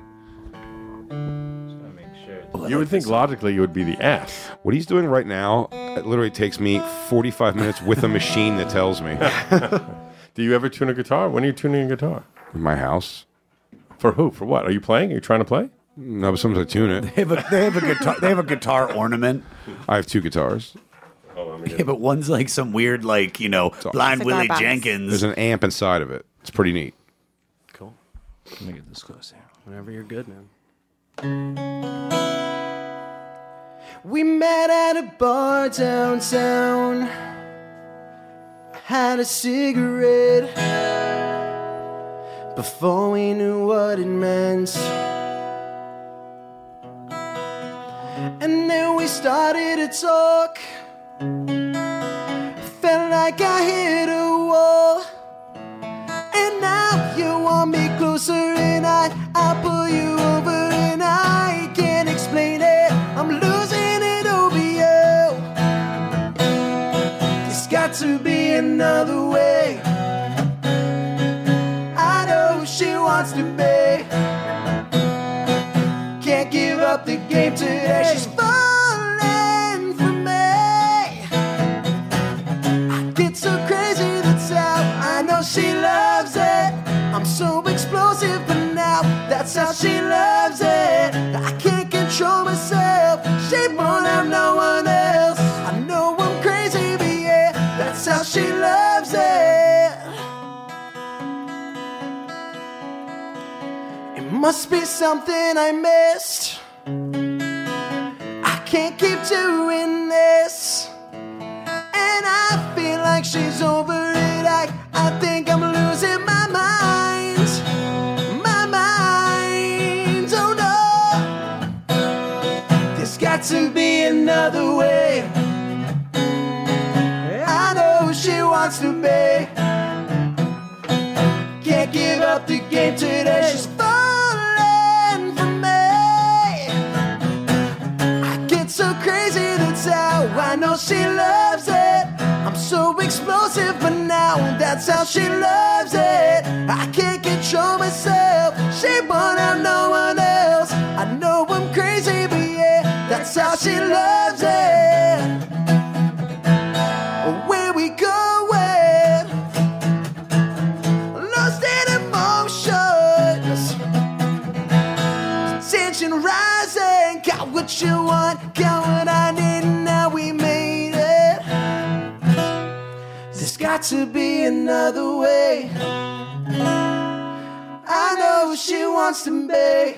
You would think logically you would be the ass. What he's doing right now, it literally takes me 45 minutes with a machine that tells me. Do you ever tune a guitar? When are you tuning a guitar? In my house. For who? For what? Are you playing? Are you trying to play? No, but sometimes I tune it. They have a guitar. They have a guitar ornament. I have 2 guitars. Hold on. want me to. Yeah, but one's like some weird, like, Blind Cigar Willie box. Jenkins. There's an amp inside of it. It's pretty neat. Cool. Let me get this close here. Whenever you're good, man. We met at a bar downtown. Had a cigarette before we knew what it meant. And then we started to talk. Felt like I hit a wall. And now you want me closer, and I pull you over, and I can't explain it. I'm losing it over you. There's got to be another way. I know she wants to be. Can't give up the game today. She's falling for me. I get so crazy, that's how I know she loves it. I'm so explosive, but now that's how she loves it. I can't control myself. She won't have no one else. I know I'm crazy, but yeah, that's how she loves it. It must be something I missed. I can't keep doing this. And I feel like she's over it. I think I'm losing my mind. My mind. Oh no. There's got to be another way. I know she wants to be. Can't give up the game today. She's falling for me. I get so crazy, that's how I know she loves it. I'm so explosive, but now that's how she loves it. I can't control myself. She won't have no one else. I know I'm crazy, but yeah, that's how she loves it. Where we going? Lost in emotions. Tension rising. Got what you want, got what I need, and now we made it. There's got to be another way. I know she wants to be.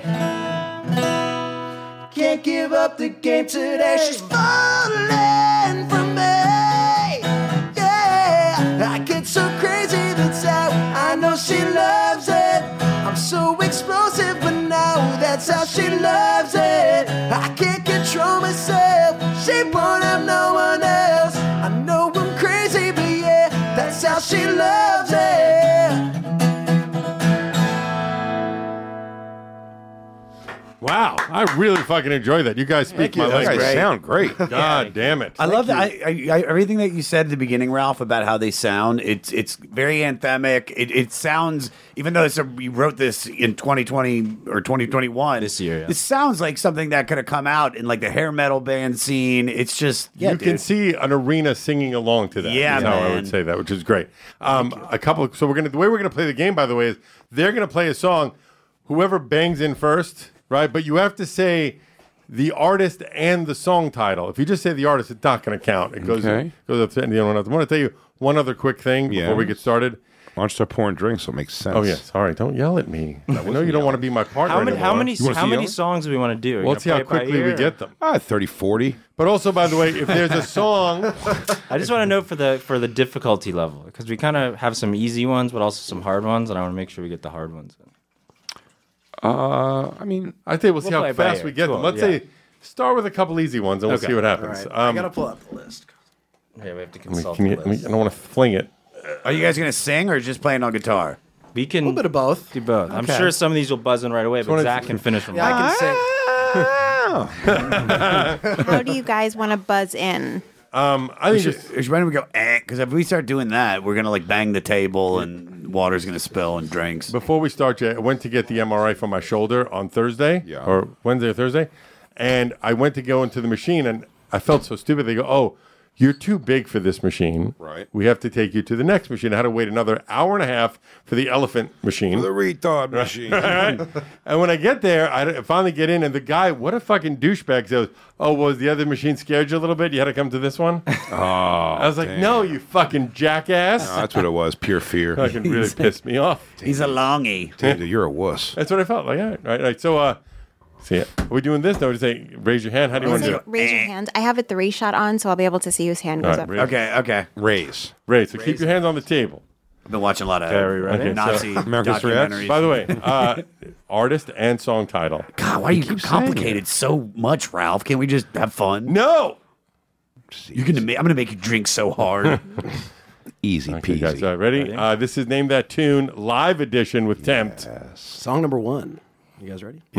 Can't give up the game today. She's falling for me. Yeah, I get so crazy, that's how I know she loves it. I'm so explosive, but now that's how she loves it. I can't control myself. She won't have no one else. I know I'm crazy, but yeah, that's how she loves it. Wow, I really fucking enjoy that. You guys speak my You language. guys sound great. God damn it. I love that. I everything that you said at the beginning, Ralph, about how they sound. It's very anthemic. It sounds, even though you wrote this in 2020 or 2021 This year, yeah. it sounds like something that could have come out in like the hair metal band scene. It's just You can see an arena singing along to that. Yeah, is how I man. would say that, which is great. So the way we're gonna play the game, by the way, is they're gonna play a song. Whoever bangs in first, right? But you have to say the artist and the song title. If you just say the artist, it's not going to count. It goes Okay. goes up to anyone else. I want to tell you one other quick thing before we get started. Why don't you start pouring drinks so it makes sense? Oh yeah, sorry. Don't yell at me. I know you don't want to be my partner How many anymore. songs do we want to do? Are you Well, let's see gonna how play it by quickly we ear? get them. 30, 40. But also, by the way, if there's a song, I just want to know for the difficulty level, because we kind of have some easy ones, but also some hard ones, and I want to make sure we get the hard ones in. I mean, I think we'll see We'll how play by fast ear. we get them. Cool, Let's yeah. say start with a couple easy ones, and we'll Okay. see what All happens. right, I gotta pull up the list. Yeah, we have to I mean, consult can you- the I mean, list. I don't want to fling it. Are you guys gonna sing or just playing on guitar? We can A little bit of both. do both. I'm Okay. sure some of these will buzz in right away, but wanna- Zach can finish them. Yeah, I can sing. How do you guys want to buzz in? I think just When we go, because if we start doing that, we're gonna like bang the table and water's gonna spill and drinks. before we start, Jay, I went to get the MRI for my shoulder on Thursday, Yeah. or Wednesday or Thursday, and I went to go into the machine, and I felt so stupid. They go, "Oh, you're too big for this machine. Right. We have to take you to the next machine. I had to wait another hour and a half for the elephant machine. The retard machine. Right? And when I get there, I finally get in, and the guy, what a fucking douchebag, goes, "Oh, was the other machine scared you a little bit? You had to come to this one?" I was like, damn. "No, you fucking jackass!" No, that's what it was. Pure fear. Fucking really pissed me off. He's a longy. Dude, you're a wuss. That's what I felt like. All right. So, see, are we doing this? No, to say raise your hand. How do you want to do it? Raise your hand. I have a 3 shot on, so I'll be able to see whose hand goes All up. right, raise. Okay. Raise. Raise. So keep your hands on the table. I've been watching a lot of Very ready. Okay, Nazi American History X? documentaries. By the way, artist and song title. God, why are you keep saying complicated so much, Ralph? Can't we just have fun? No. I'm gonna make you drink so hard. Easy Okay, peasy. guys, ready? This is Name That Tune live edition with Tempt. Song number 1. You guys ready?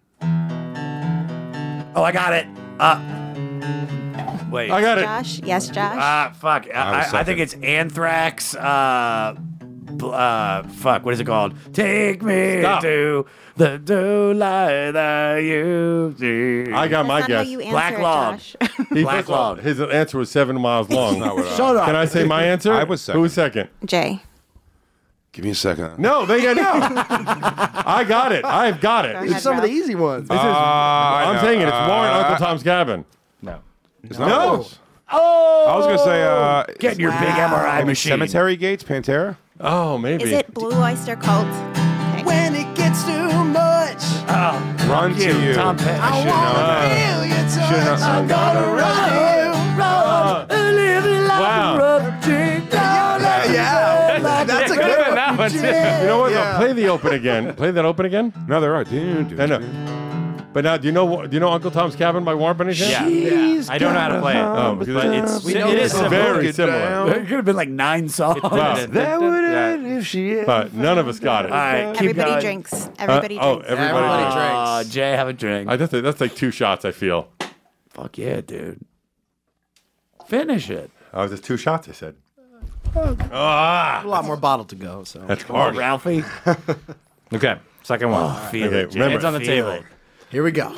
Oh, I got it. Wait. I got it. Josh? Yes, Josh? Fuck. I think it's Anthrax. Fuck. What is it called? Take me Stop. to the daylight that you see. I got my That's not how guess. you answer Black it, Log. Josh. He- Black first of all, Log. His answer was 7 miles long. Shut up. Can I say my answer? I was second. Who was second? Jay. Give me a second. No, they got no. I got it. I've got it. Go It's ahead, some of the Ralph. easy ones. I'm saying it. It's Warren Uncle Tom's Cabin. No. It's not No. close. I was going to say... Get in your big MRI maybe machine. Cemetery Gates, Pantera? Oh, maybe. Is it Blue Oyster Cult? Okay. When it gets too much, Run to you. Tom Petty. I should know that. feel your touch. Should've known. I'm gonna run to you. Run, living like Wow. a rubber tree. That's a good one. That one too. You know what? Yeah. No, play the open again. Play that open again. No, they're right. I know. But now, do you know Uncle Tom's Cabin by Warren by any chance? Yeah. I don't know how to play it. Oh, but because it is similar. very similar. There could have been like 9 songs. Wow. That would if she is. But none of us got it. All right, keep Everybody going. drinks. Everybody oh, drinks. everybody. Everybody drinks. Jay, have a drink. That's like 2 shots, I feel. Fuck yeah, dude. Finish it. Oh, just 2 shots, I said. A lot more bottle to go. So That's Come on, hard. Ralphie. Okay. Second one. Feel Okay, it, Jay. remember, Hands on the Feel table. it. here we go.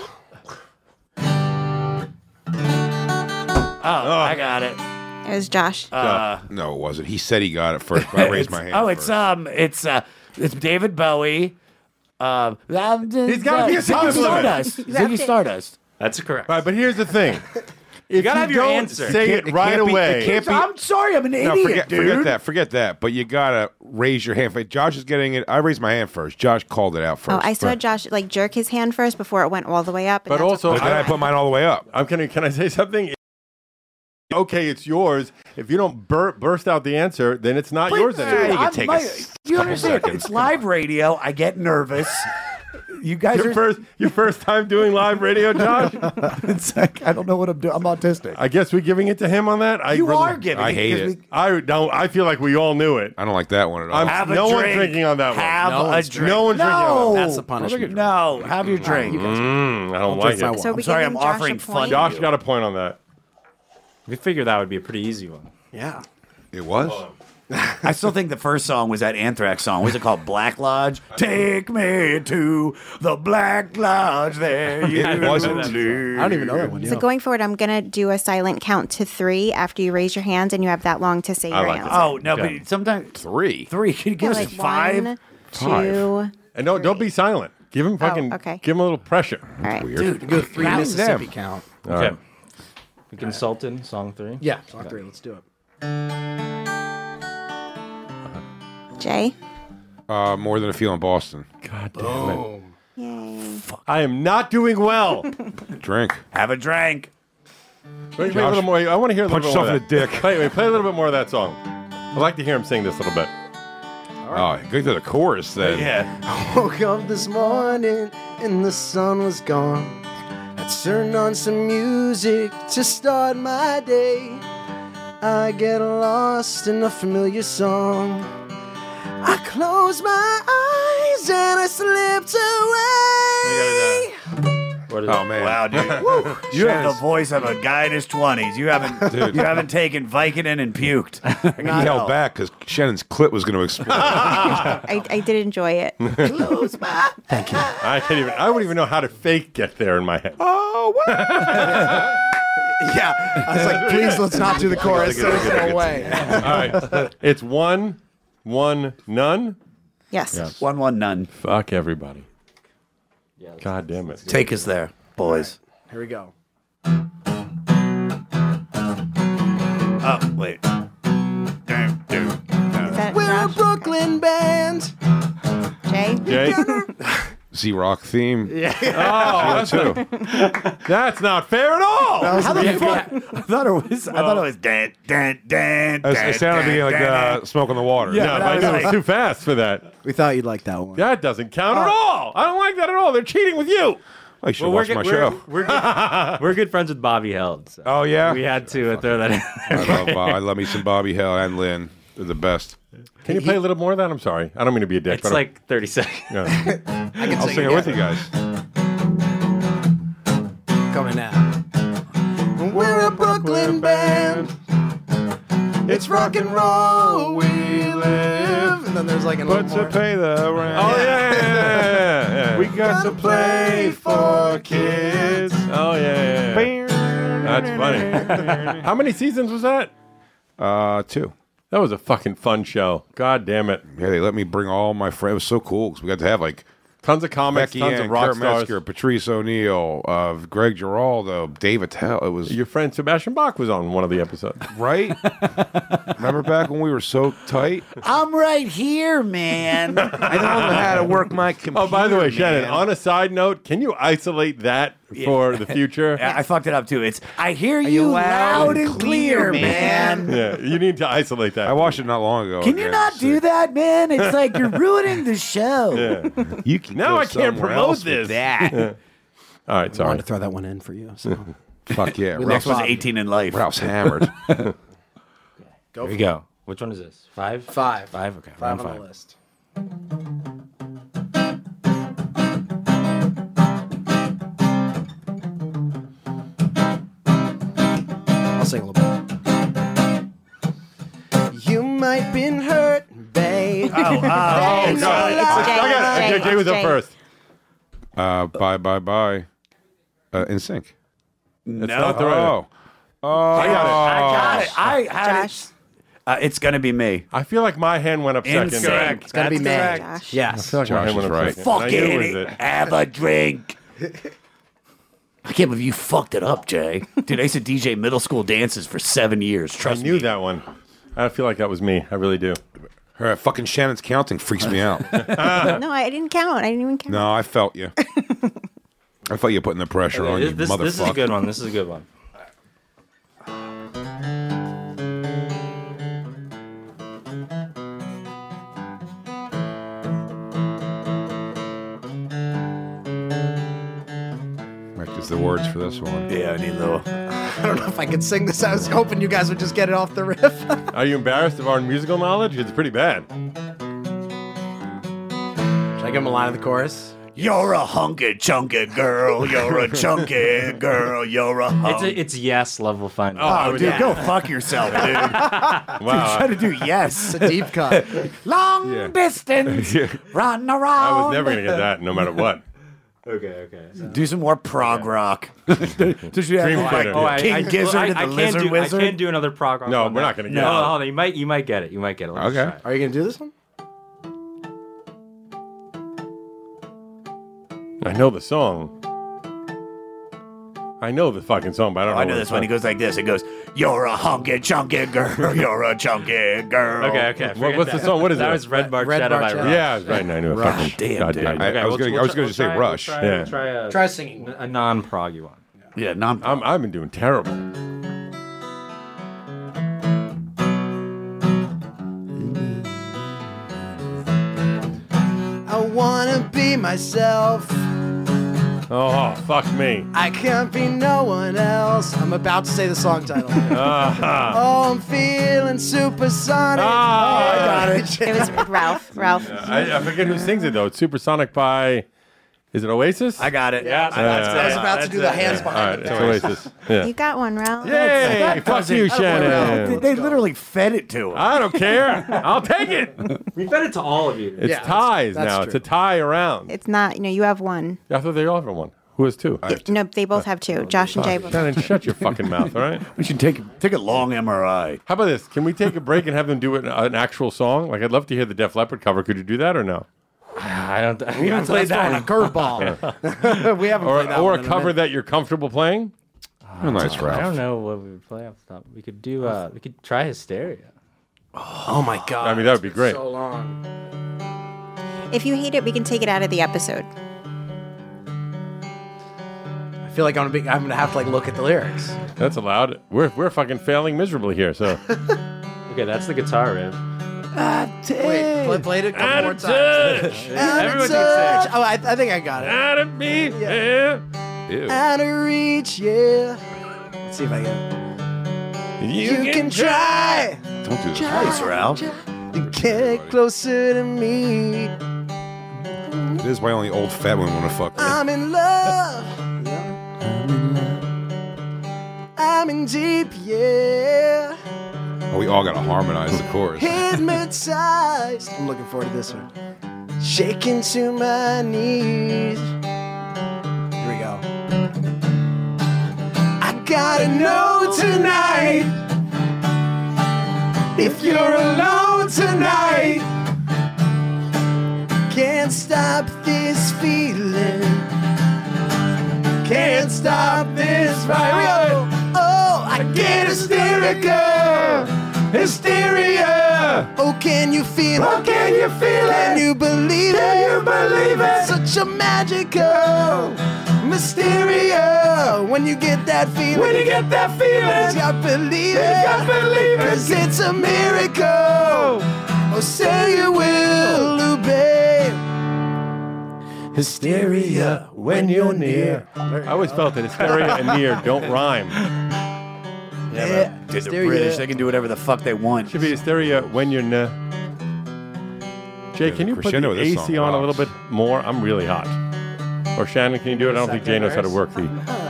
Oh, I got it. It was Josh. No, it wasn't. He said he got it first, but I raised my hand first. It's David Bowie. He's gotta be a time limit. Stardust. Ziggy Stardust. That's correct. All right, but here's the thing. If you gotta have your don't answer. say It it right can't be- away. it can't be- I'm sorry, I'm an No, idiot, dude. forget that. But you gotta raise your hand. Josh is getting it. I raised my hand first. Josh called it out first. Oh, I saw Josh like jerk his hand first before it went all the way up. and But that's also, what- But then I put mine all the way up. can I say something? Okay, it's yours. If you don't burst out the answer, then it's not yours Dude, anymore. can take a you couple understand? seconds. It's live radio. I get nervous. You guys Your first time doing live radio, Josh? It's like, I don't know what I'm doing. I'm autistic. I guess we're giving it to him on that. You are giving. I it hate because it. I don't. I feel like we all knew it. I don't like that one at all. I'm- Have a No one's drink. drinking on that one. Have No a one's drink. No one's drinking on that. That's the punishment. No, have your drink. I don't like drink my it. wine. So I'm we sorry, giving I'm Josh offering a fun. point? Josh got a point on that. We figured that would be a pretty easy one. Yeah. It was? I still think the first song was that Anthrax song. Was it called Black Lodge? Take me to the Black Lodge there. It wasn't. I don't even know that one. So Yeah. going forward, I'm gonna do a silent count to 3 after you raise your hands, and you have that long to say I your like it. answer. Oh no, Okay. but sometimes 3. 3. Can you give Yeah, us like 5? 1, 2. And don't be silent. Give him fucking. okay. Give him a little pressure. All right. Dude, Go 3 round Mississippi them. count. Okay. We consulted song 3. Yeah. Song 3. Let's do it. Jay. More Than a Feel in Boston. God damn it. Yay. I am not doing well. Drink. Have a drink. Play a little more. I want to hear a little Punch bit more yourself in of the that. dick. Play a little bit more of that song. I'd like to hear him sing this a little bit. Oh, go to the chorus then. Yeah. Woke up this morning and the sun was gone. I turned on some music to start my day. I get lost in a familiar song. I closed my eyes and I slipped away. What is Oh, it? man. Wow, dude. You have the voice of a guy in his 20s. You haven't taken Vicodin and puked. He held back because Shannon's clit was going to explode. I did enjoy it. Close my Thank you. I wouldn't even know how to fake get there in my head. Oh, what? Yeah, I was like, please, let's not do the chorus. There's no way. All right. It's 1-1 none. Yes. 1-1 none. Fuck everybody. God damn it. Take us there, boys. Here we go. Oh, wait. We're a Brooklyn band. Jay? Z-Rock theme. Yeah. Oh, that's not fair at all. How the fuck? I thought it was dan, dan, dan, It sounded to me like Smoke on the Water. Yeah, but I knew it was too fast for that. We thought you'd like that one. That doesn't count at all. I don't like that at all. They're cheating with you. I should watch my show. We're good friends with Bobby Held. So Oh, yeah? we had to throw that in there. I love me some Bobby Hell and Lynn. They're the best. Can you play a little more of that? I'm sorry. I don't mean to be a dick. It's but like 30 seconds. Yeah. I'll sing it with you guys. Coming out. We're a Brooklyn band. It's rock and roll we live. And then there's like another But more. to pay the rent. Oh, yeah. We got to play for kids. Oh, yeah. That's funny. How many seasons was that? 2. That was a fucking fun show. God damn it. Yeah, they let me bring all my friends. It was so cool because we got to have like Tons of comics, Becky tons Ann, of rock Kurt stars. Metzger, Patrice O'Neill, Greg Giraldo, Dave Attell. It was Your friend Sebastian Bach was on one of the episodes. right. Remember back when we were so tight? I'm right here, man. I don't know how to work my computer. Oh, by the way, Shannon, man. on a side note, can you isolate that for the future? I fucked it up too. It's I hear you loud and clear, man. Yeah, you need to isolate that. I watched it not long ago. Can you again. not do that, man? It's like you're ruining the show. Yeah. You can Now go I can't somewhere promote else with this. That. All right, I sorry. wanted to throw that one in for you. So. Fuck yeah. Next was Bobby. 18 in life. Ralph's hammered. Here we go. Which one is this? 5? 5. 5? Okay. 5 round on the list. I'll sing a little bit. You might been hurt, babe. Oh, God. It's okay. Jay was up Jay. first. Bye. In sync. no. not the right- Oh. I got it. I had Josh. it. It's going to be me. I feel like my hand went up second. Incorrect. It's gotta be me. Josh. I Yes. feel like my Josh hand went is up right. second. And I knew it was Fucking it. have a drink. I can't believe you fucked it up, Jay. Dude, I used to DJ middle school dances for 7 years. I Trust knew me. that one. I feel like that was me. I really do. Her fucking Shannon's counting freaks me out. No, I didn't count. I didn't even count. No, I felt you. I felt you putting the pressure on you, This motherfucker. is a good one. This is a good one. Mike is the words for this one. Yeah, I need a little. I don't know if I could sing this. I was hoping you guys would just get it off the riff. Are you embarrassed of our musical knowledge? It's pretty bad. Should I give him a line of the chorus? You're a hunky chunky girl. You're a chunky girl. You're a hunk. It's yes level fun. Oh, dude, go fuck yourself, dude. Wow. Try to do yes. It's a deep cut. Long distance, run around. I was never going to get that no matter what. Okay. Do some more prog rock. Does you have Dream like Theater. King Gizzard and the Lizard Wizard? I can't do another prog rock. No, on we're that. not gonna get No, it. hold on. You might get it. You might get it. Let's Okay. try it. Are you going to do this one? I know the song. I know the fucking song, but I don't know. I know what this it's one. He from. goes like this. It goes, "You're a hunky chunky girl. You're a chunky girl." Okay. What's the song? What is That it? was Red Barchetta Red by Barchetta. Rush. Yeah, right. I knew it. Rush. Fucking Damn, goddamn. dude. I was gonna just say Rush. Yeah. Try singing. a non-proggy one. Yeah, I've been doing terrible. I want to be myself. Oh, fuck me. I can't be no one else. I'm about to say the song title. Oh, I'm feeling supersonic. Ah. I got it. It was Ralph. Ralph. I forget who sings it, though. It's Supersonic by... Is it Oasis? I got it. Yeah, I was about to do the hands All behind right, the it's back. Oasis. Yeah. You got one, Ralph. Yay! Fuck you, Shannon. They literally fed it to him. I don't care. I'll take it. We fed it to all of you. It's Yeah, ties that's now. true. It's a tie around. It's not, you have one. I thought they all had one. Who has 2? No, they both have 2. Josh and Jay both have Shannon, shut your fucking mouth, all right? We should take a long MRI. How about this? Can we take a break and have them do an actual song? Like, I'd love to hear the Def Leppard cover. Could you do that or no? I don't. We haven't played that one. A curveball. We haven't played that Or one a in a cover minute. that you're comfortable playing? Oh, nice, Ralph. I don't know what we would play off the top. We could do. We could try Hysteria. Oh my god! I mean, that would be great. So long. If you hate it, we can take it out of the episode. I feel like I'm gonna have to like look at the lyrics. That's allowed. We're fucking failing miserably here. So Okay, that's the guitar riff. Wait, play it a couple more times. Everyone can sing. Oh, I think I got it. Out of me, yeah. Ew. Out of reach, yeah. Let's see if I can. You can try. Don't do this. Nice, Ralph. To get closer to me. It is why only old fat women want to fuck. I'm in love. I'm in deep, yeah. Oh, we all got to harmonize the chorus. Hypnotized. I'm looking forward to this one. Shaking to my knees. Here we go. I gotta know tonight if you're alone tonight. Can't stop this feeling. Can't stop this vibe. Oh, I get hysterical. Hysteria. Oh, can you feel it? Oh, can you feel it? Can you believe it? Can you believe it? Such a magical mysteria. When you get that feeling. When you get that feeling. You gotta believe it. You gotta believe it. 'Cause it's a miracle. Oh, say you will, ooh, babe. Hysteria when you're near. I always felt that hysteria and near don't rhyme. Yeah, Dude, the British, they can do whatever the fuck they want. Should be hysteria when you're near. Jay, can you put the crescendo of this AC song on a little rocks. bit more? I'm really hot. Or Shannon, can you do it? I don't think Jay knows how to work the.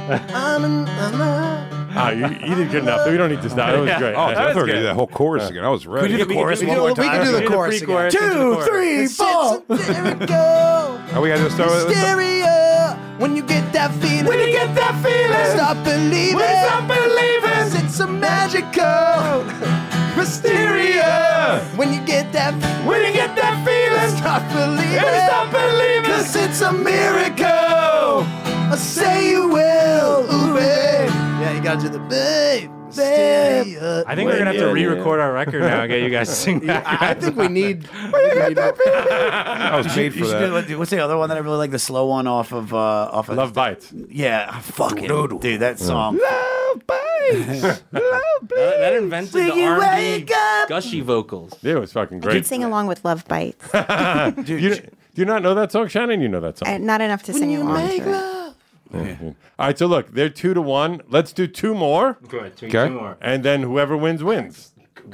You did good enough. We don't need to stop. That was great. Oh, I thought we were going to do that whole chorus again. I was ready. Could you do the chorus one more We time? can do the chorus again. 2, 3, 4. Are we going to start with Hysteria when you get that feeling. When you get that feeling. Stop believing. Stop believing. It's a magical hysteria. When you get that. When you get that feeling. Stop believing. Stop believing. 'Cause it's a miracle. I say you will. Ooh, babe. Yeah, you gotta do the babe. Babe. I think we're gonna have to re-record our record now and get you guys to sing that. I think we need. I was made for that. What's the other one that I really like? The slow one off of Love Bites. Yeah, fucking dude, that song. Love bites. Love bites. That invented Will the you R&B wake up? gushy vocals. Yeah, it was fucking I could great. sing along with Love Bites. Do you not know that song, Shannon? You know that song. Not enough to sing along to it. All right, so look, they're 2-1. Let's do 2 more, Okay. Two more. and then whoever wins wins.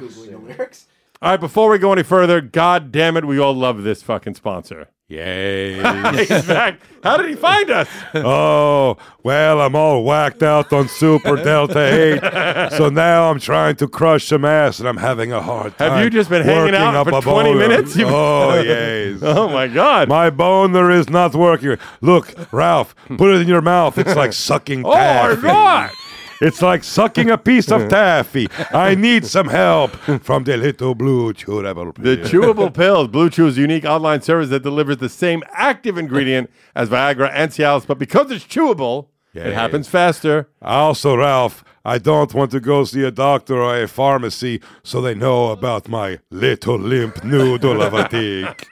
All right, before we go any further, God damn it, we all love this fucking sponsor. Yay. He's back. How did he find us? Oh, well, I'm all whacked out on Super Delta 8, so now I'm trying to crush some ass, and I'm having a hard time. Have you just been hanging working out up for a 20 boner. minutes? Oh, yes. Oh, my God. My boner is not working. Look, Ralph, put it in your mouth. It's like sucking Oh, my taffy. God. It's like sucking a piece of taffy. I need some help from the little blue chewable The pill. chewable pills. Blue Chew is a unique online service that delivers the same active ingredient as Viagra and Cialis, but because it's chewable, it Yay. happens faster. Also, Ralph, I don't want to go see a doctor or a pharmacy so they know about my little limp noodle of a dick.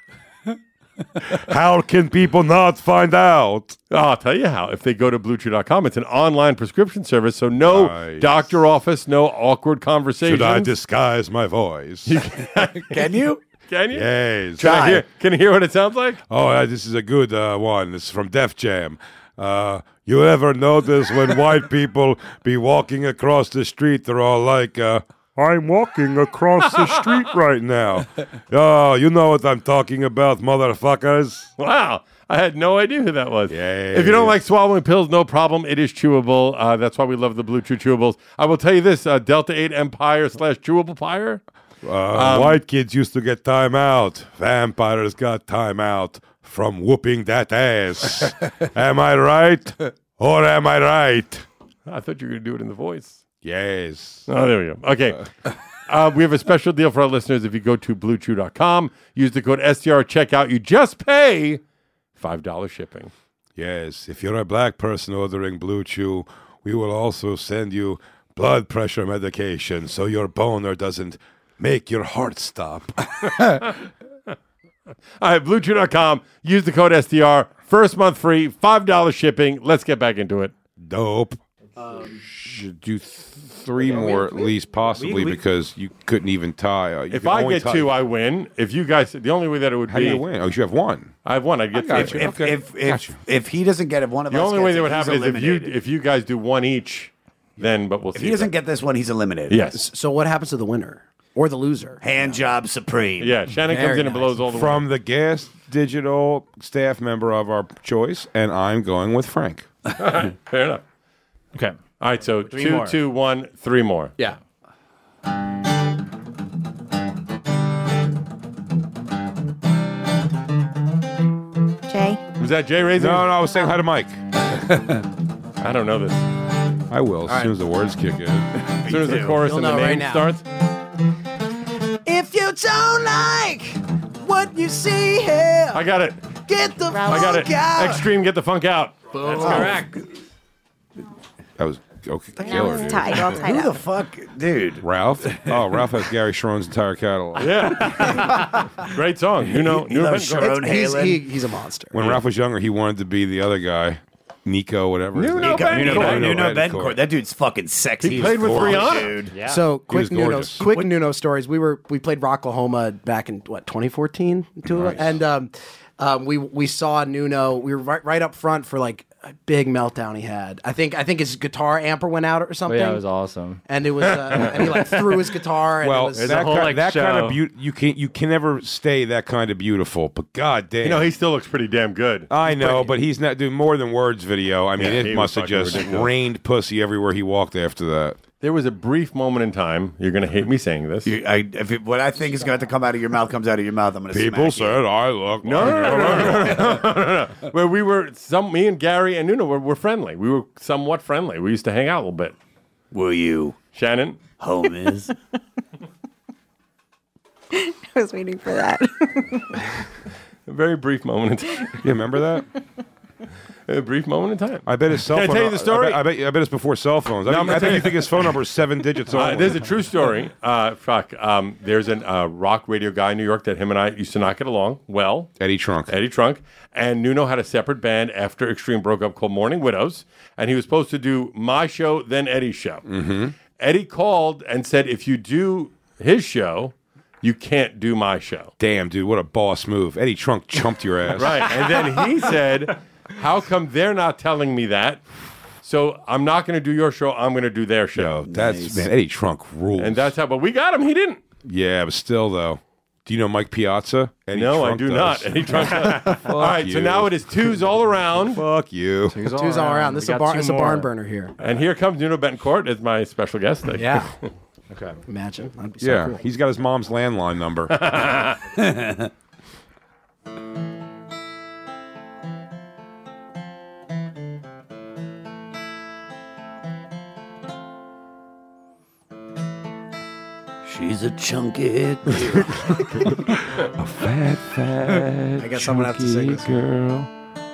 How can people not find out? Oh, I'll tell you how. If they go to BlueChew.com, it's an online prescription service, so no Nice. doctor office, no awkward conversations. Should I disguise my voice? Can you? Can you? Yes. Can you hear what it sounds like? Oh, this is a good one. It's from Def Jam. You ever notice when white people be walking across the street, they're all like, I'm walking across the street right now. Oh, you know what I'm talking about, motherfuckers. Wow. I had no idea who that was. Yay. If you don't like swallowing pills, no problem. It is chewable. That's why we love the Blue Chew chewables. I will tell you this, Delta 8 Empire / chewable pyre. White kids used to get time out. Vampires got time out. from whooping that ass. Am I right? Or am I right? I thought you were going to do it in the voice. Yes. Oh, there we go. Okay. We have a special deal for our listeners. If you go to BlueChew.com, use the code STR at checkout, you just pay $5 shipping. Yes. If you're a black person ordering Blue Chew, we will also send you blood pressure medication so your boner doesn't make your heart stop. All right, BlueChew.com, use the code STR. First month free, $5 shipping. Let's get back into it. Dope. Should do 3 more at least, possibly, because you couldn't even tie. If I get 2, I win. If you guys, the only way that it would How be. do you win? Oh, you have 1. I have 1. I'd get 3. If he doesn't get it, one of the us only way gets that it, would he's happen is eliminated. if you guys do 1 each, then, but we'll see. If he doesn't get this one, he's eliminated. Yes. So what happens to the winner or the loser? Hand job supreme. Yeah, Shannon comes in and blows all the way. From the Gas Digital staff member of our choice, and I'm going with Frank. Fair enough. Okay. All right, so 3 2, more. 2, 1, 3 more. Yeah. Jay? Was that Jay raising? No, I was saying hi to Mike. I don't know this. I will as soon as the words kick in. As soon as the chorus You'll and the know right name now. starts. If you don't like what you see here, I got it. get the I got it. fuck out. Extreme, get the funk out. That's correct. That was okay. Now Killer, it's dude. tied, all tied Who the up. fuck, dude? Ralph? Oh, Ralph has Gary Sharon's entire catalog. Yeah. Great song. You know, He loves Sharon Halen. He's a monster. When Ralph was younger, he wanted to be the other guy, Nico, whatever. his name Nuno is. Bettencourt. Nuno Bettencourt. Bettencourt. That dude's fucking sexy. He played with gorgeous, Rihanna. dude. Yeah. So He was quick Nuno, gorgeous. quick Nuno stories. We played Rocklahoma back in 2014, and we saw Nuno. We were right up front for like a big meltdown he had. I think his guitar amper went out or But something. yeah, it was awesome. And it was and he like threw his guitar. And Well, it was, It's a whole, like, that kind show. of beauty, you can never stay that kind of beautiful. But god damn, You know, he still looks pretty damn good. I know, but he's not doing more than words video. I mean, Yeah, he it was must have fucking just ridiculous. rained pussy everywhere he walked after that. There was a brief moment in time. You're going to hate me saying this. What I think is going to come out of your mouth comes out of your mouth. I'm going to People smack said I look. No. Where we were, me and Gary and Nuno were friendly. We were somewhat friendly. We used to hang out a little bit. you. Will you, Shannon? homies? I was waiting for that. A very brief moment in time. You remember that? A brief moment in time. I bet his cell Can I phone. tell you the story? I bet it's before cell phones. No, I'm I gonna tell bet you. you think his phone number is 7 digits only. There's a true story. There's a rock radio guy in New York that him and I used to not get along well. Eddie Trunk. And Nuno had a separate band after Extreme broke up called Morning Widows, and he was supposed to do my show, then Eddie's show. Mm-hmm. Eddie called and said, if you do his show, you can't do my show. Damn, dude, what a boss move. Eddie Trunk chumped your ass. Right. And then he said, how come they're not telling me that? So I'm not going to do your show. I'm going to do their show. Yo, that's, man, Eddie Trunk rules. And that's how, but we got him. He didn't. Yeah, but still, though. Do you know Mike Piazza? Eddie No, I Trunk do does. not. Eddie Trunk does. All right, so you. now it is twos all around. Fuck you. Two's all around. This is a barn burner here. And here comes Nuno Bettencourt as my special guest. Yeah. Okay. Imagine. That'd be so Yeah, cool. he's got his mom's landline number. She's a chunky A fat, I guess I'm gonna have to sing this. girl.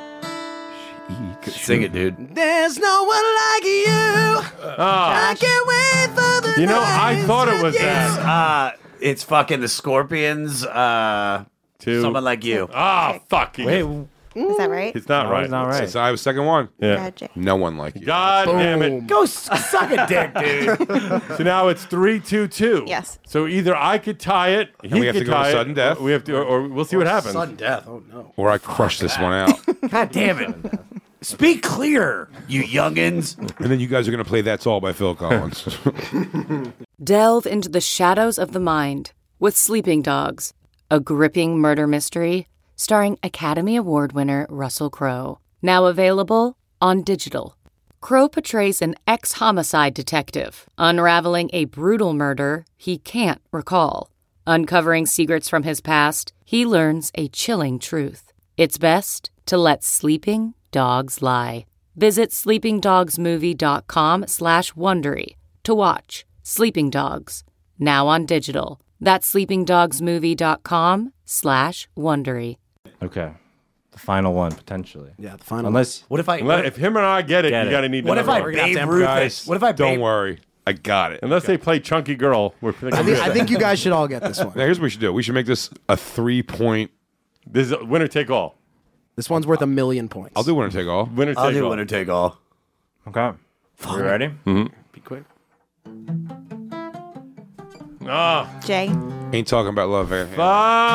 Sing it, dude. There's no one like you. I can't wait for the You know, I nights thought it with was you. that. It's fucking the Scorpions. Someone like you. Ah, fuck. Wait, Is that right? It's not no, right. it's not right. I was second one. Yeah. Gotcha. No one like you. God damn it. Go suck a dick, dude. So now it's 3-2-2. Yes. So either I could tie it, he we have could to go to tie sudden it, death? We have to, or we'll see what happens. Sudden death. Oh no. Or I crush this one out. God damn it. Speak clear, you youngins. And then you guys are going to play That's All by Phil Collins. Delve into the shadows of the mind with Sleeping Dogs, a gripping murder mystery starring Academy Award winner Russell Crowe. Now available on digital. Crowe portrays an ex-homicide detective unraveling a brutal murder he can't recall. Uncovering secrets from his past, he learns a chilling truth. It's best to let sleeping dogs lie. Visit sleepingdogsmovie.com/Wondery to watch Sleeping Dogs, now on digital. That's sleepingdogsmovie.com/Wondery. Okay. The final one, potentially. Yeah, the final. Unless What if I? If him and I get it, you got to need What if another I one. Babe have to Ruth? Guys, What if I? don't Babe- worry. I got it. Unless they play Chunky Girl. We're I think you guys should all get this one. Now, here's what we should do. We should make this a 3-point. This is a winner take all. This one's worth 1,000,000 points. I'll do winner take all. Winner take I'll do all. winner take all. Okay. You ready? Be quick. Ah, Jay. Ain't talking about love, Van. fuck.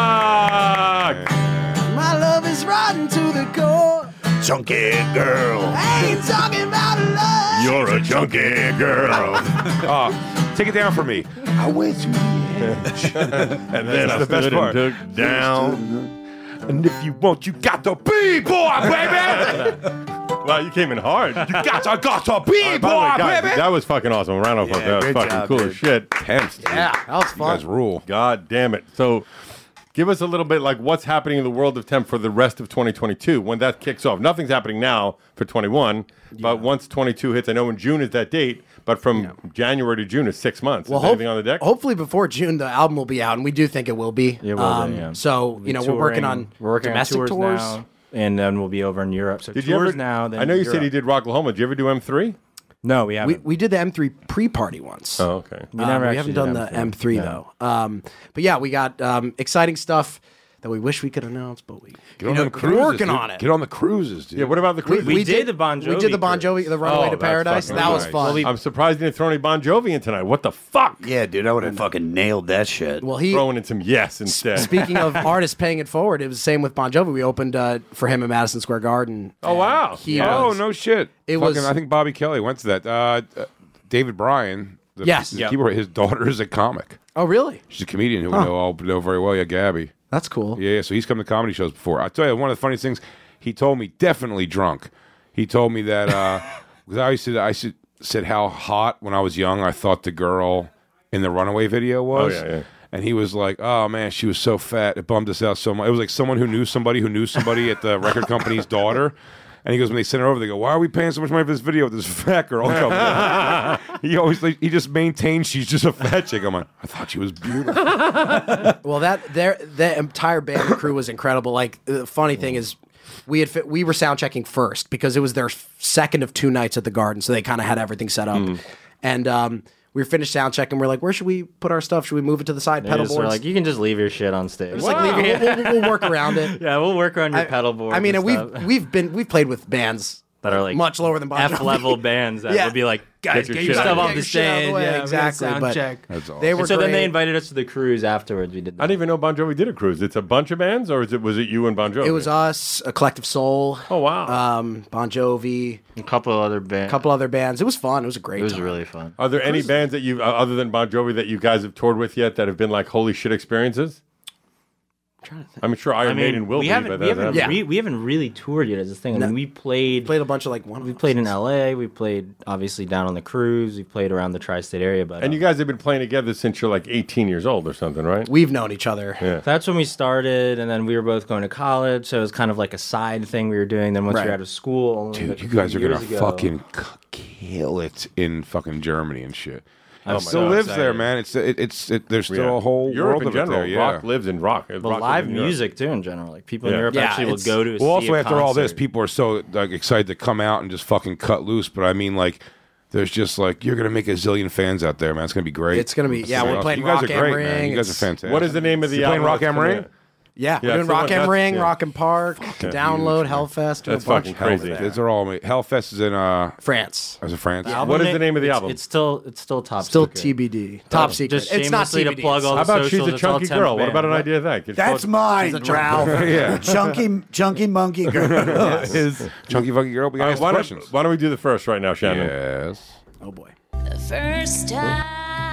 My love is rotten to the core. Chunky girl. I ain't talking about love. You're a chunky girl. Take it down for me. I went to the edge. And then I the best stood part. and took down. And if you want, you got to be boy, baby. Wow, you came in hard. I got to be By the way, boy, guys, baby. that was fucking awesome. Round of applause. Yeah, That was great fucking job, cool dude. as shit. Tense, dude. Yeah, that was You fun. guys rule. God damn it. So give us a little bit like what's happening in the world of temp for the rest of 2022 when that kicks off. Nothing's happening now for 21, but once 22 hits, I know in June is that date, but from January to June is 6 months. Well, is anything on the deck? hopefully before June the album will be out, and we do think it will be. It will be, yeah. So we're working on domestic tours. now, and then we'll be over in Europe. So Did you tours ever, now. Then I know you said Europe. you did Rocklahoma. Did you ever do M3? No, we haven't. We did the M3 pre-party once. Oh, okay. We never we actually haven't done did the M3 No. though. But yeah, we got exciting stuff that we wish we could announce, but we Get on the we're cruises, working dude. on it. Get on the cruises, dude. Yeah, what about the cruise? We did the Bon We did the Bon Jovi Jovi, the Runaway to that's Paradise. fucking That was nice. fun. I'm surprised you didn't throw any Bon Jovi in tonight. What the fuck? Yeah, dude, I would have fucking nailed that shit. Well, he. Throwing in some yes instead. Speaking of artists paying it forward, it was the same with Bon Jovi. We opened for him at Madison Square Garden. Oh, wow. He Oh, was- no shit. It Fucking, was- I think Bobby Kelly went to that. David Bryan, Yes. the Yep. keyboard, his daughter is a comic. Oh, really? She's a comedian who we know very well. Yeah, Gabby. That's cool. Yeah, so he's come to comedy shows before. I tell you, one of the funniest things he told me, definitely drunk. He told me that because I said how hot when I was young I thought the girl in the Runaway video was. Oh, yeah. And he was like, "Oh man, she was so fat. It bummed us out so much." It was like someone who knew somebody at the record company's daughter. And he goes, when they send her over, they go, "Why are we paying so much money for this video with this fat girl?" He just maintains she's just a fat chick. I'm like, I thought she was beautiful. Well, the entire band and crew was incredible. Like the funny thing is, we were sound checking first because it was their second of 2 nights at the Garden, so they kind of had everything set up. And we were finished sound checking. We're like, where should we put our stuff? Should we move it to the side? They Pedal just were boards? like, you can just leave your shit on stage. Just like, leave it. We'll work around it. Yeah, we'll work on your pedal board. I mean, and and stuff. we've played with bands that are like much lower than Bon Jovi. F-level bands that Yeah. would be like, guys, Get get your your shit stuff out. off Get the your shit out of stage. the way. Yeah, Exactly, sound but check. That's all. They were And so then great. they invited us to the cruise afterwards. We did that. I didn't even know Bon Jovi did a cruise. It's a bunch of bands, or was it you and Bon Jovi? It was us, a Collective Soul. Oh, wow. Bon Jovi, a couple other bands. a couple other bands. It was fun. It was a great It was time. really fun. Are there any bands that you, other than Bon Jovi, that you guys have toured with yet that have been like holy shit experiences? I'm sure Iron Maiden will we be, haven't, but we, haven't Yeah. we haven't really toured yet as a thing. I mean, we played Played a bunch of like we played in LA, we played obviously down on the cruise, we played around the tri-state area, but and you guys have been playing together since you're like 18 years old or something, right? We've known each other. Yeah. that's when we started, and then we were both going to college, so it was kind of like a side thing we were doing. Then once Right. we were out of school, only Dude, like a you few guys are gonna years ago- fucking kill it in fucking Germany and shit. I'm It so still lives excited. there, man. There's still Yeah. a whole Europe world in of general. it there. Yeah. Rock lives in rock. But Rock live lives in Europe. music too in general, like people Yeah. in Europe Yeah, actually will it's- go to. Well, also see a after all this, concert. people are so like excited to come out and just fucking cut loose. But I mean, like, there's just like you're gonna make a zillion fans out there, man. It's gonna be great. It's gonna be We're we're playing You guys Rock are am great, Ring. man. You guys are It's- fantastic. What is the name of the You album? playing Rock that's am coming Ring? out? Yeah, Yeah, we're doing so Rock am that's- Ring, yeah. Rock and Park, Download, Hellfest. That's a bunch. fucking crazy. These are all Hellfest is in France. Is it France? What is the name of the album? It's still top Still secret. TBD. Top secret. Just It's not shamelessly to TBD. plug all How the about she's socials, a it's all chunky 10 girl? What band. about an idea of that? That's mine, Ralph. Yeah. Chunky monkey girl. Is Chunky Funky Girl? We got why questions. don't we do the first right now, Shannon? Yes. Oh boy. The first time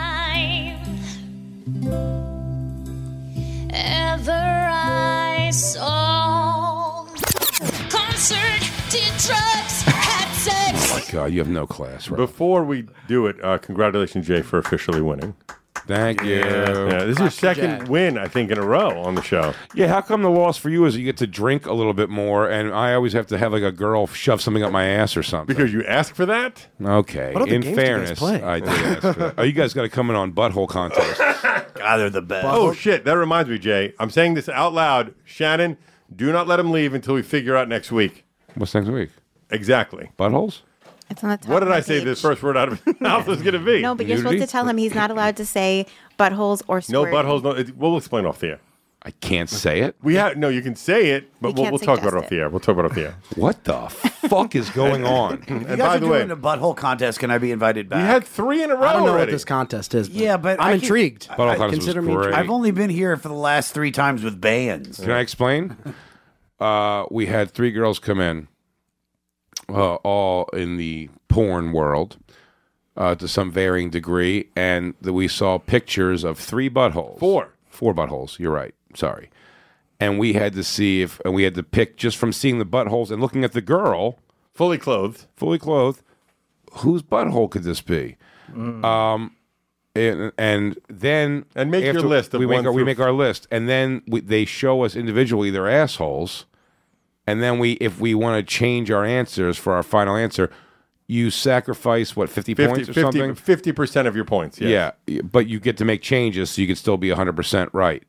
ever I saw concert, did drugs, had sex. God, you have no class, right? Before we do it, congratulations, Jay, for officially winning. Thank you. Yeah, this is your second win, I think, in a row on the show. Yeah, how come the loss for you is you get to drink a little bit more, and I always have to have like a girl shove something up my ass or something? Because you ask for that? Okay. What other In games do you guys fairness, play? I did ask for that. Oh, you guys got to come in on butthole contest. God, they're the best. Oh, shit. That reminds me, Jay. I'm saying this out loud. Shannon, do not let him leave until we figure out next week. What's next week? Exactly. Buttholes? It's on the top What did of I my say page. the first word out of his mouth was going to be? No, but you're supposed to tell him he's not allowed to say buttholes or No squirting. buttholes. No, we'll explain off the air. I can't say it. No, you can say it, but You we'll can't talk about it suggest off the air. We'll talk about it off the air. What the fuck is going on? You And guys by are the way, doing a butthole contest. Can I be invited back? we had 3 in a row I don't know already. what this contest is. Yeah, but I'm I can- intrigued. Butthole contest Consider was me great. intrigued. I've only been here for the last 3 times with bands. Can I explain? We had 3 girls come in, all in the porn world, to some varying degree, and we saw pictures of 3 buttholes. 4 buttholes. You're right. Sorry. And we had to see and we had to pick just from seeing the buttholes and looking at the girl, fully clothed, whose butthole could this be? And then make your list of we one make through- our list, and then they show us individually their assholes, and then if we want to change our answers for our final answer, you sacrifice 50 points or something, 50% of your points. Yes. Yeah, but you get to make changes, so you can still be 100% right.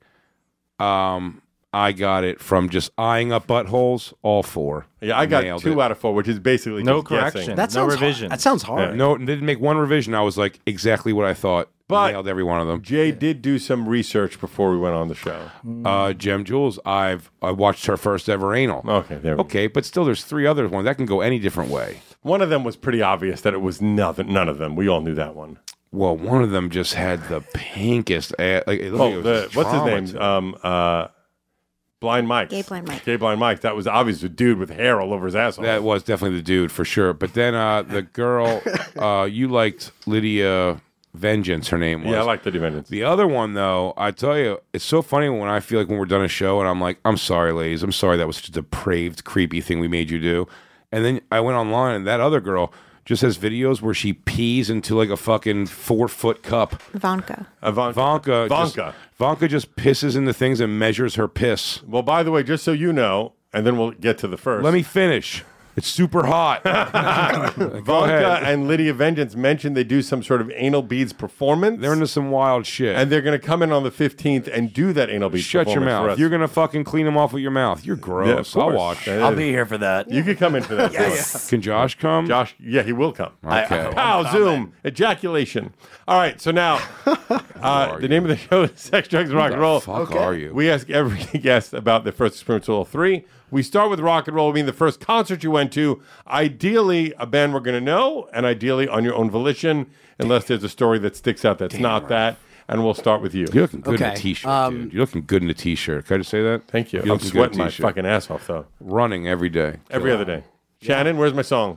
I got it from just eyeing up buttholes, all 4. Yeah, I got Nailed 2 it. out of 4, which is basically No just correction. guessing. That sounds revision. That sounds hard. No, didn't make one revision. I was like exactly what I thought. But nailed every one of them. Jay did do some research before we went on the show. Jem Jules, I watched her first ever anal. Okay, there we go. Okay, but still, there's 3 other ones that can go any different way. One of them was pretty obvious that it was nothing. None of them. We all knew that one. Well, one of them just had the pinkest ass. Like, it looked like it was what's his trauma name? to- Blind Mike. Gay Blind Mike. Gay Blind Mike. That was obviously a dude with hair all over his asshole. That was definitely the dude for sure. But then the girl, you liked Lydia Vengeance, her name was. Yeah, I like the Vengeance. The other one, though, I tell you, it's so funny when I feel like when we're done a show and I'm like, I'm sorry, ladies. I'm sorry that was such a depraved, creepy thing we made you do. And then I went online and that other girl just has videos where she pees into like a fucking 4-foot cup. Ivanka. Ivanka just pisses into things and measures her piss. Well, by the way, just so you know, and then we'll get to the first. Let me finish. It's super hot. Go Vanka ahead. and Lydia Vengeance mentioned they do some sort of anal beads performance. They're into some wild shit. And they're going to come in on the 15th and do that anal beads Shut your performance for mouth. us. You're going to fucking clean them off with your mouth. You're gross. Yeah, of I'll course. watch. I'll be here for that. You could come in for that. Yes. Can Josh come? Josh, yeah, he will come. Okay. Pow, Zoom, ejaculation. All right, so now the name of the show is Sex, Drugs, and Rock and Roll. Fuck are you? We ask every guest about their first experience with all 3. We start with rock and roll, being the first concert you went to. Ideally, a band we're going to know, and ideally on your own volition, unless there's a story that sticks out that's not that. And we'll start with you. You're looking good in a Okay. t-shirt, dude. You're looking good in a t-shirt. Can I just say that? Thank you. You're I'm looking good in sweating a my t-shirt. fucking ass off, though. Running every day. Every other day. Shannon, where's my song?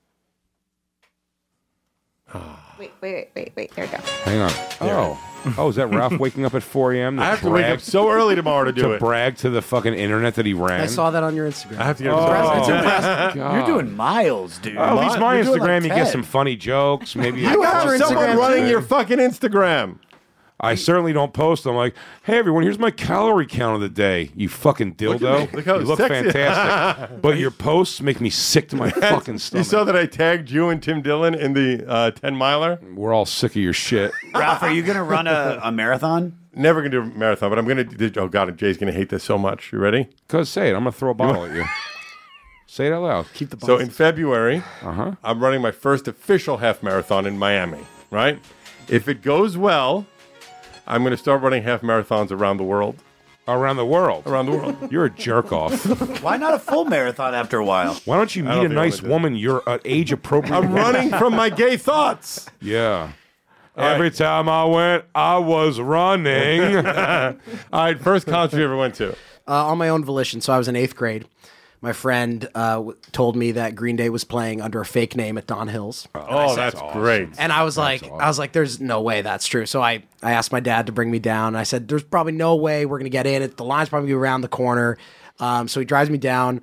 Wait. There we go. Hang on. Oh, is that Ralph waking up at 4 a.m. I have to wake up so early tomorrow to do to it. brag to the fucking internet that he ran? I saw that on your Instagram. I have to get It's impressive. God. You're doing miles, dude. Oh, at least my You're doing Instagram, like you get 10. some funny jokes. Maybe You have your Someone Instagram running too. your fucking Instagram. I certainly don't post. I'm like, hey everyone, here's my calorie count of the day. You fucking dildo. Look how you look sexy. fantastic. But your posts make me sick to my fucking You stomach. saw that I tagged you and Tim Dillon in the 10 miler? We're all sick of your shit. Ralph, are you going to run a marathon? Never going to do a marathon, but I'm going to. Oh, God, Jay's going to hate this so much. You ready? Cause say it. I'm gonna throw a bottle at you. Say it out loud. Keep the So in February, Uh-huh. I'm running my first official half marathon in Miami, right? If it goes well, I'm going to start running half marathons around the world. Around the world. Around the world. You're a jerk off. Why not a full marathon after a while? Why don't you I don't meet a think I nice would do woman? You're an age appropriate. I'm running from my gay thoughts. Yeah. right. Every time I went, I was running. All right, first concert you ever went to? On my own volition. So I was in 8th grade. My friend told me that Green Day was playing under a fake name at Don Hills. Oh, that's great. And I was like, there's no way that's true. So I asked my dad to bring me down. And I said, there's probably no way we're going to get in. The line's probably around the corner. So he drives me down.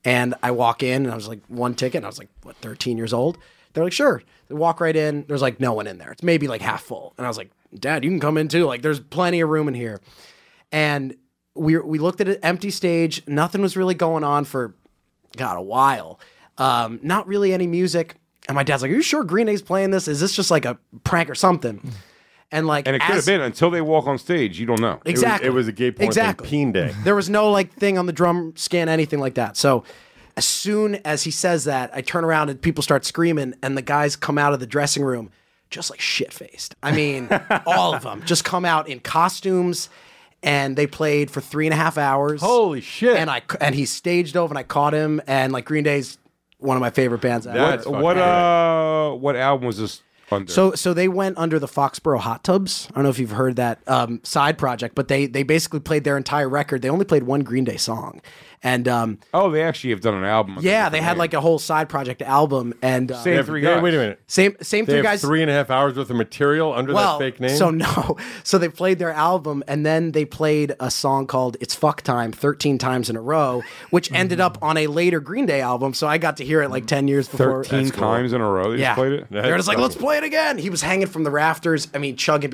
And I walk in, and I was like, one ticket, and I was like, what, 13 years old? They're like, sure. They walk right in. There's like no one in there. It's maybe like half full. And I was like, Dad, you can come in too. Like, there's plenty of room in here. And we looked at an empty stage. Nothing was really going on for, God, a while. Not really any music. And my dad's like, are you sure Green Day's playing this? Is this just like a prank or something? And like, and it could have been until they walk on stage. You don't know. Exactly. It was a gay porn thing, Peen Day. There was no like thing on the drum scan, anything like that. So as soon as he says that, I turn around and people start screaming, and the guys come out of the dressing room just like shit-faced. I mean, all of them just come out in costumes, and they played for 3.5 hours. Holy shit. And he staged over, and I caught him, and like Green Day's one of my favorite bands ever. What album was this under? So they went under the Foxborough Hot Tubs. I don't know if you've heard that side project, but they basically played their entire record. They only played one Green Day song. And they actually have done an album. Yeah, they had like a whole side project album. And same three guys. Wait a minute. Same they three have guys. 3.5 hours worth of material under that fake name? So they played their album, and then they played a song called It's Fuck Time 13 times in a row, which ended up on a later Green Day album. So I got to hear it like 10 years before. 13 times in a row they just played it? They're just like, let's play it again. He was hanging from the rafters. I mean, chugging.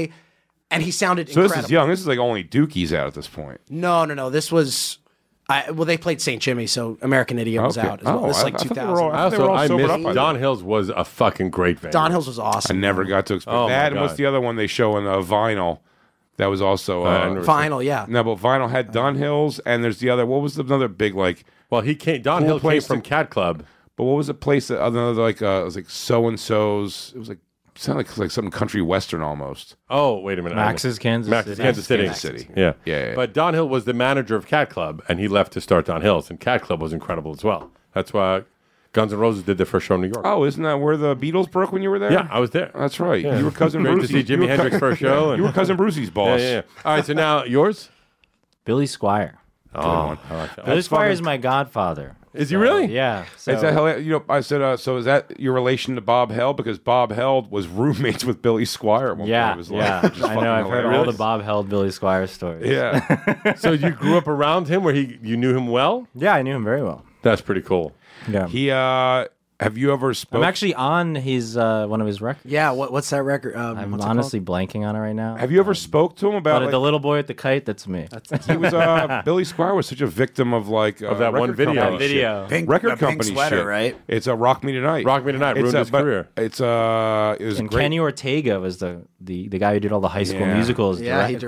And he sounded incredible. This is young. This is like only Dookie's out at this point. No. This was... they played St. Jimmy, so American Idiot was out as well. This is like 2000. I missed Don Hills was a fucking great band. Don Hills was awesome. I never got to experience that. And what's the other one they show in Vinyl? That was also... Vinyl, yeah. No, but Vinyl had Don Hills, and there's the other... What was another big, like... Well, Don Hills came from Cat Club. But what was the place that... Another, like, it was like So-and-So's... It was like... Sounded like something country western almost. Oh, wait a minute. Max's Kansas City. Yeah. But Don Hill was the manager of Cat Club, and he left to start Don Hills, and Cat Club was incredible as well. That's why Guns N' Roses did their first show in New York. Oh, isn't that where the Beatles broke when you were there? Yeah, I was there. That's right. Yeah. You were cousin Great Brucey. to see Jimi Hendrix first show. You were cousin Brucey's boss. Yeah. All right, so now yours? Billy Squire. Oh, I like that. Billy Squire is my godfather. Is he really? Yeah. So. Is that I said, so is that your relation to Bob Held? Because Bob Held was roommates with Billy Squire at one point of his life. I know. I've heard all the Bob Held, Billy Squire stories. Yeah. So you grew up around him where you knew him well? Yeah, I knew him very well. That's pretty cool. Yeah. He, have you ever spoken? I'm actually on his one of his records. Yeah, what's that record? I'm honestly blanking on it right now. Have you ever spoke to him about the little boy with the kite? That's me. He was Billy Squire was such a victim of that one video. Record company pink sweater, shit. right? It's a Rock Me Tonight. Ruined his career. It was and great. Kenny Ortega was the guy who did all the High School Musicals. Yeah, he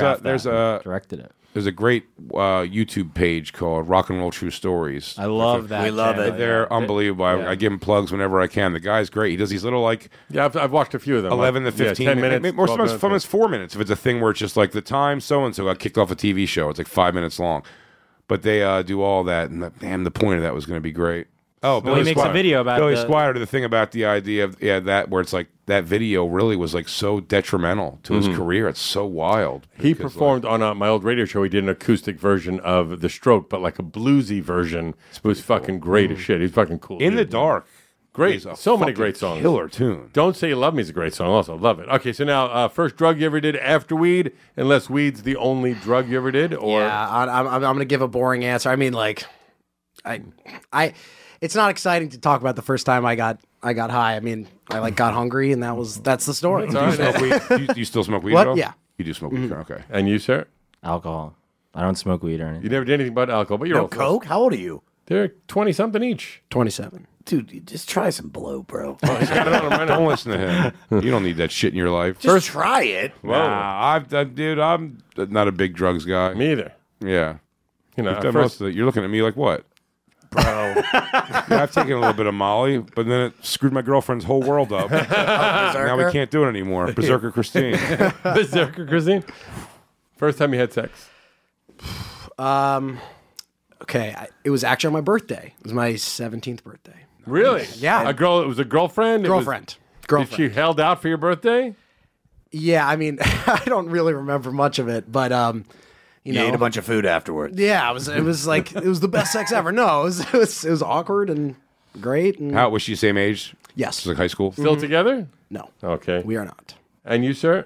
directed it. There's a great YouTube page called Rock and Roll True Stories. I love that. We love it. They're unbelievable. I give him plugs whenever I can. The guy's great. He does these little I've watched a few of them. 11 to 15 10 minutes. Or sometimes 4 minutes. If it's a thing where it's just like the time so-and-so got kicked off a TV show. It's like 5 minutes long. But they do all that. And the point of that was going to be great. Oh, Billy makes a video about Billy Squire did the thing about the idea of that where it's like that video really was like so detrimental to his career. It's so wild. He performed on my old radio show. He did an acoustic version of The Stroke, but like a bluesy version. It was fucking great as shit. He's fucking cool. In the Dark. Great. So many great songs. Killer tune. Don't Say You Love Me is a great song also. Love it. Okay, so now first drug you ever did after weed, unless weed's the only drug you ever did? Or I'm going to give a boring answer. I mean, like, I it's not exciting to talk about the first time I got high. I mean, I got hungry, and that's the story. Do you smoke weed? Do you still smoke weed? What? At all? Yeah. You do smoke weed. Okay. And you, sir? Alcohol. I don't smoke weed or anything. You never did anything but alcohol, but you're No old. coke? How old are you? They're 20-something each. 27. Dude, you just try some blow, bro. Don't listen to him. You don't need that shit in your life. Just try it. Nah, I'm not a big drugs guy. Me either. Yeah. You know, You've done most of it. You're looking at me like what? Bro. Yeah, I've taken a little bit of Molly, but then it screwed my girlfriend's whole world up. Now we can't do it anymore. Berserker Christine. Berserker Christine? First time you had sex? Okay, it was actually on my birthday. It was my 17th birthday. Really? Yeah. It was a girlfriend? Girlfriend. Did she held out for your birthday? Yeah, I mean, I don't really remember much of it, but you know, ate a bunch of food afterwards. Yeah, it was like it was the best sex ever. No, it was awkward and great. And How was she same age? Yes. It was like high school. Still together? No. Okay. We are not. And you, sir?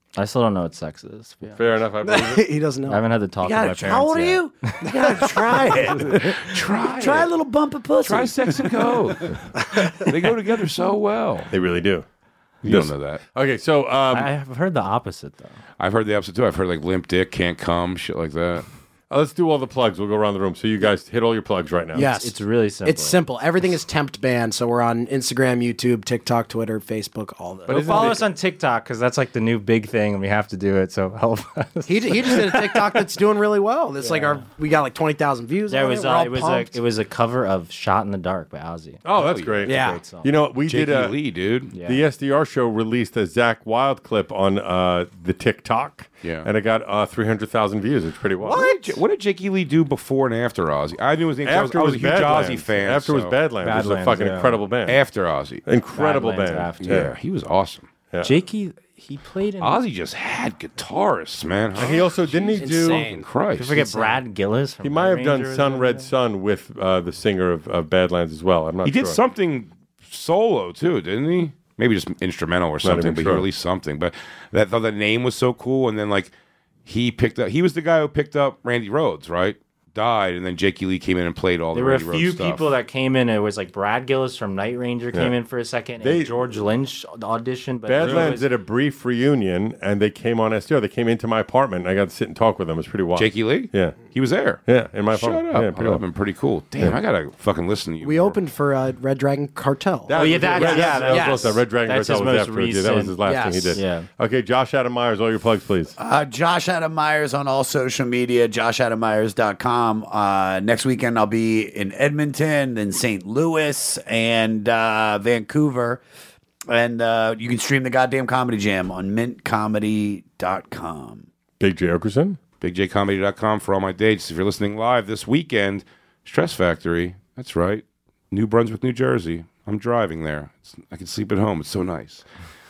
I still don't know what sex is. Yeah. Fair enough. I believe it. He doesn't know. I haven't had the talk with my parents How old are yet. you? You gotta try it. Try a little bump of pussy. Try sex and code. They go together so well. They really do. You don't know that. Okay, so I've heard the opposite though. I've heard the opposite too. I've heard like limp dick, can't come, shit like that. let's do all the plugs. We'll go around the room. So you guys hit all your plugs right now. Yes. It's really simple. It's simple. Everything is tempt banned. So we're on Instagram, YouTube, TikTok, Twitter, Facebook, all that. But follow us on TikTok because that's like the new big thing and we have to do it. So help us. He just did a TikTok that's doing really well. It's like we got like 20,000 views. Yeah, on it was a cover of "Shot in the Dark" by Ozzy. Oh, that's great. Yeah. Great song. You know, we Jakey did Lee, dude. Yeah. The SDR show released a Zach Wild clip on the TikTok. Yeah. And it got 300,000 views. It's pretty wild. What did Jakey Lee do before and after Ozzy? I knew his name. After I was a huge Badlands. Ozzy fan. After was Badlands, which is a fucking incredible band. After Ozzy. Incredible Badlands band. after. Yeah, he was awesome. Yeah. Jakey, he played in. Ozzy just had guitarists, man. And he also didn't he do? Insane. Christ. Don't forget Brad Gillis. From He might have done Ranger or Sun something. Red Sun with the singer of Badlands as well. I'm not He sure. did something solo too, didn't he? Maybe just instrumental or something, even but sure. he released something. But that the name was so cool, and then like he was the guy who picked up Randy Rhoads, right? Died, and then Jakey Lee came in and played all There the were a Randy Rhoads few stuff. people that came in. It was like Brad Gillis from Night Ranger came Yeah. in for a second. They- And George Lynch auditioned. But Badlands did a brief reunion, and they came on SDR. They came into my apartment, and I got to sit and talk with them. It was pretty wild. Jakey Lee? Yeah. He was there. Yeah, in my Shut apartment. up. Yeah, Oh, pretty that would wild. have been pretty cool. Damn, I gotta fucking listen to you. We more. opened for Red Dragon Cartel. That Oh, yeah, was- that- yeah, that that was was- Red Dragon that's Cartel his was most afterwards. Yeah, that was his recent- last thing he did. Yeah. Okay, Josh Adam Myers, all your plugs, please. Josh Adam Myers on all social media, joshadammyers.com. Next weekend, I'll be in Edmonton, then St. Louis, and Vancouver. And you can stream the goddamn Comedy Jam on mintcomedy.com. Big J. Okerson. BigJComedy.com for all my dates. If you're listening live this weekend, Stress Factory. That's right. New Brunswick, New Jersey. I'm driving there. I can sleep at home. It's so nice.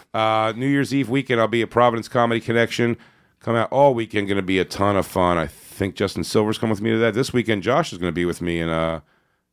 New Year's Eve weekend, I'll be at Providence Comedy Connection. Come out all weekend. Going to be a ton of fun. I think Justin Silver's coming with me to that. This weekend, Josh is going to be with me in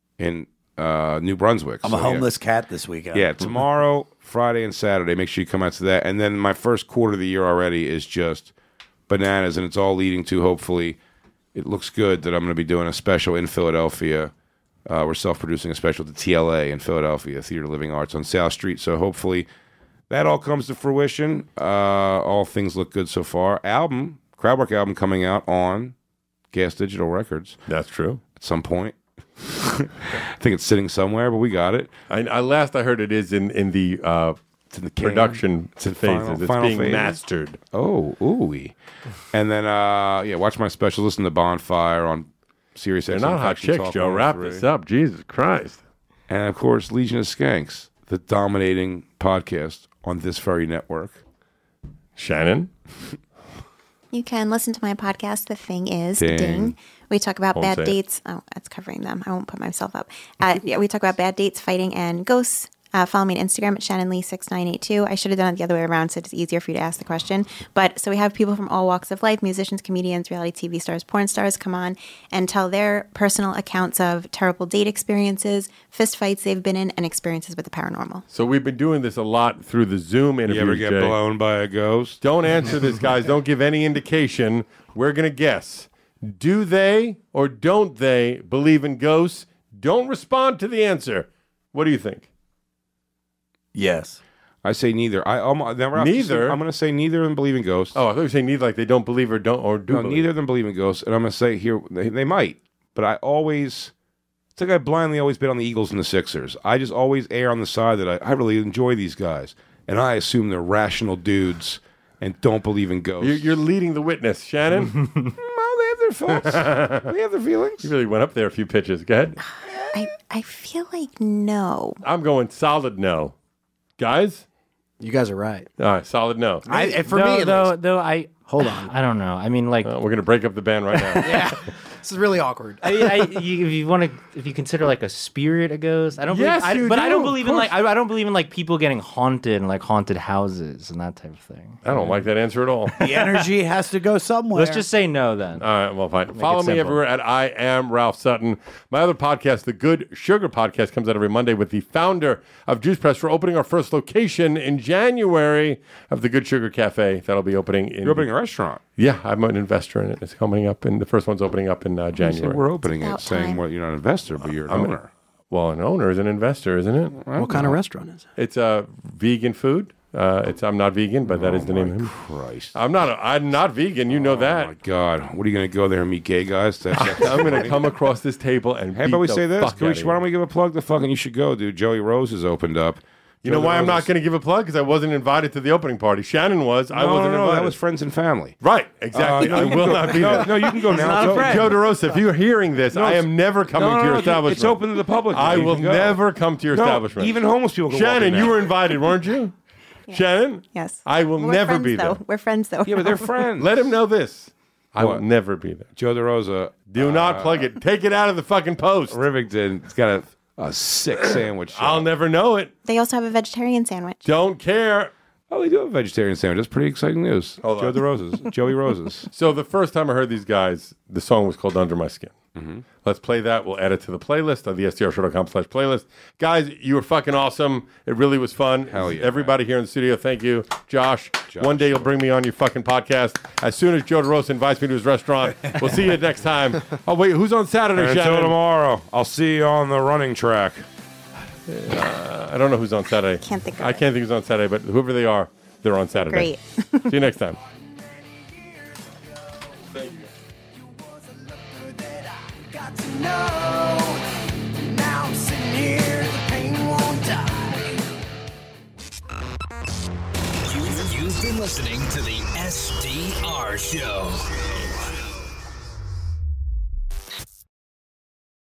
New Brunswick. I'm So, a homeless cat this weekend. Yeah, tomorrow, Friday, and Saturday. Make sure you come out to that. And then my first quarter of the year already is just bananas, and it's all leading to, hopefully, it looks good that I'm going to be doing a special in Philadelphia. We're self-producing a special to TLA in Philadelphia, Theater of Living Arts on South Street. So hopefully that all comes to fruition. All things look good so far. Crowdwork album coming out on Gas Digital Records. That's true. At some point. I think it's sitting somewhere, but we got it. Last I heard it is in the production It's in phases. It's final being phases. mastered. Oh, ooh. And then, watch my special. Listen to Bonfire on Sirius They're XM not hot Faction chicks, Talk Joe. Wrap 103. this up. Jesus Christ. And, of course, Legion of Skanks, the dominating podcast on this very network. Shannon? You can listen to my podcast, The Thing Is, Ding. Ding. We talk about Won't bad say it. dates. Oh, that's covering them. I won't put myself up. We talk about bad dates, fighting, and ghosts. Follow me on Instagram at ShannonLee6982. I should have done it the other way around so it's easier for you to ask the question. But so we have people from all walks of life, musicians, comedians, reality TV stars, porn stars come on and tell their personal accounts of terrible date experiences, fist fights they've been in, and experiences with the paranormal. So we've been doing this a lot through the Zoom You interviews, ever get Jay. blown by a ghost? Don't answer this, guys. Don't give any indication. We're going to guess. Do they or don't they believe in ghosts? Don't respond to the answer. What do you think? Yes. I say neither. Neither? I'm going to say neither of them believe in ghosts. Oh, I thought you were saying neither, like they don't believe or don't or do. No, believe. neither of them believe in ghosts. And I'm going to say here, they might. But I always, it's like I blindly always bet on the Eagles and the Sixers. I just always err on the side that I really enjoy these guys. And I assume they're rational dudes and don't believe in ghosts. You're leading the witness, Shannon. Well, they have their thoughts. They have their feelings. You really went up there a few pitches. Go ahead. I feel like no. I'm going solid no. Guys? You guys are right. All right, solid no. For me, at least. I Hold on. I don't know. I mean, like We're going to break up the band right now. This is really awkward. if you consider like a spirit a ghost, I don't. Yes, believe, you but do, I don't believe of in like course. I don't believe in like people getting haunted and like haunted houses and that type of thing. I don't like that answer at all. The energy has to go somewhere. Let's just say no then. All right, well, fine. Follow it me simple. everywhere at I Am Ralph Sutton. My other podcast, The Good Sugar Podcast, comes out every Monday with the founder of Juice Press. We're opening our first location in January of the Good Sugar Cafe. That'll be opening in... You're opening a restaurant. Yeah, I'm an investor in it. It's coming up, and the first one's opening up in So January. we're opening it, about saying time. well, you're not an investor, but you're an owner. Well, an owner is an investor, isn't it? What kind of restaurant is it? It's vegan food. I'm not vegan, but that is the name of it. Christ. I'm not vegan. You know Oh that. my God! What are you going to go there and meet gay guys? I'm going to come across this table and Hey, beat but we the say this. fuck Can we, outta why you. don't we give a plug to fucking? You should go, dude. Joey Rose has opened up. You know why I'm not going to give a plug? Because I wasn't invited to the opening party. Shannon was. I wasn't no, invited. that was friends and family. Right, exactly. I will not be there. No, you can go now. not a friend. Joe DeRosa, if you're hearing this, I am never coming to your establishment. It's open to the public. I You will can go. never come to your No, establishment. even homeless people can walk in Shannon, there. you were invited, weren't you? Shannon? Yes. I will We're never friends, be though. there. We're friends, though. Yeah, but they're friends. Let him know this. I will What? never be there. Joe DeRosa. Do not plug it. Take it out of the fucking post. Rivington. It's got a sick sandwich. I'll never know it. They also have a vegetarian sandwich. Don't care. Oh, they do have a vegetarian sandwich. That's pretty exciting news. Hold Joe on. DeRosa's. Joey Roses. So the first time I heard these guys, the song was called Under My Skin. Let's play that. We'll add it to the playlist on the strshow.com/playlist. Guys, you were fucking awesome. It really was fun. Hell yeah, Everybody here in the studio, thank you. Josh, one day you'll bring me on your fucking podcast. As soon as Joe DeRosa invites me to his restaurant, we'll see you next time. Oh, wait, who's on Saturday, And until Shannon? tomorrow, I'll see you on the running track. I don't know who's on Saturday. Can't think of I it. can't think who's on Saturday, but whoever they are, they're on Saturday. Great. See you next time. Got to know. Now I'm sitting here, the pain won't die. You've been listening to the SDR Show.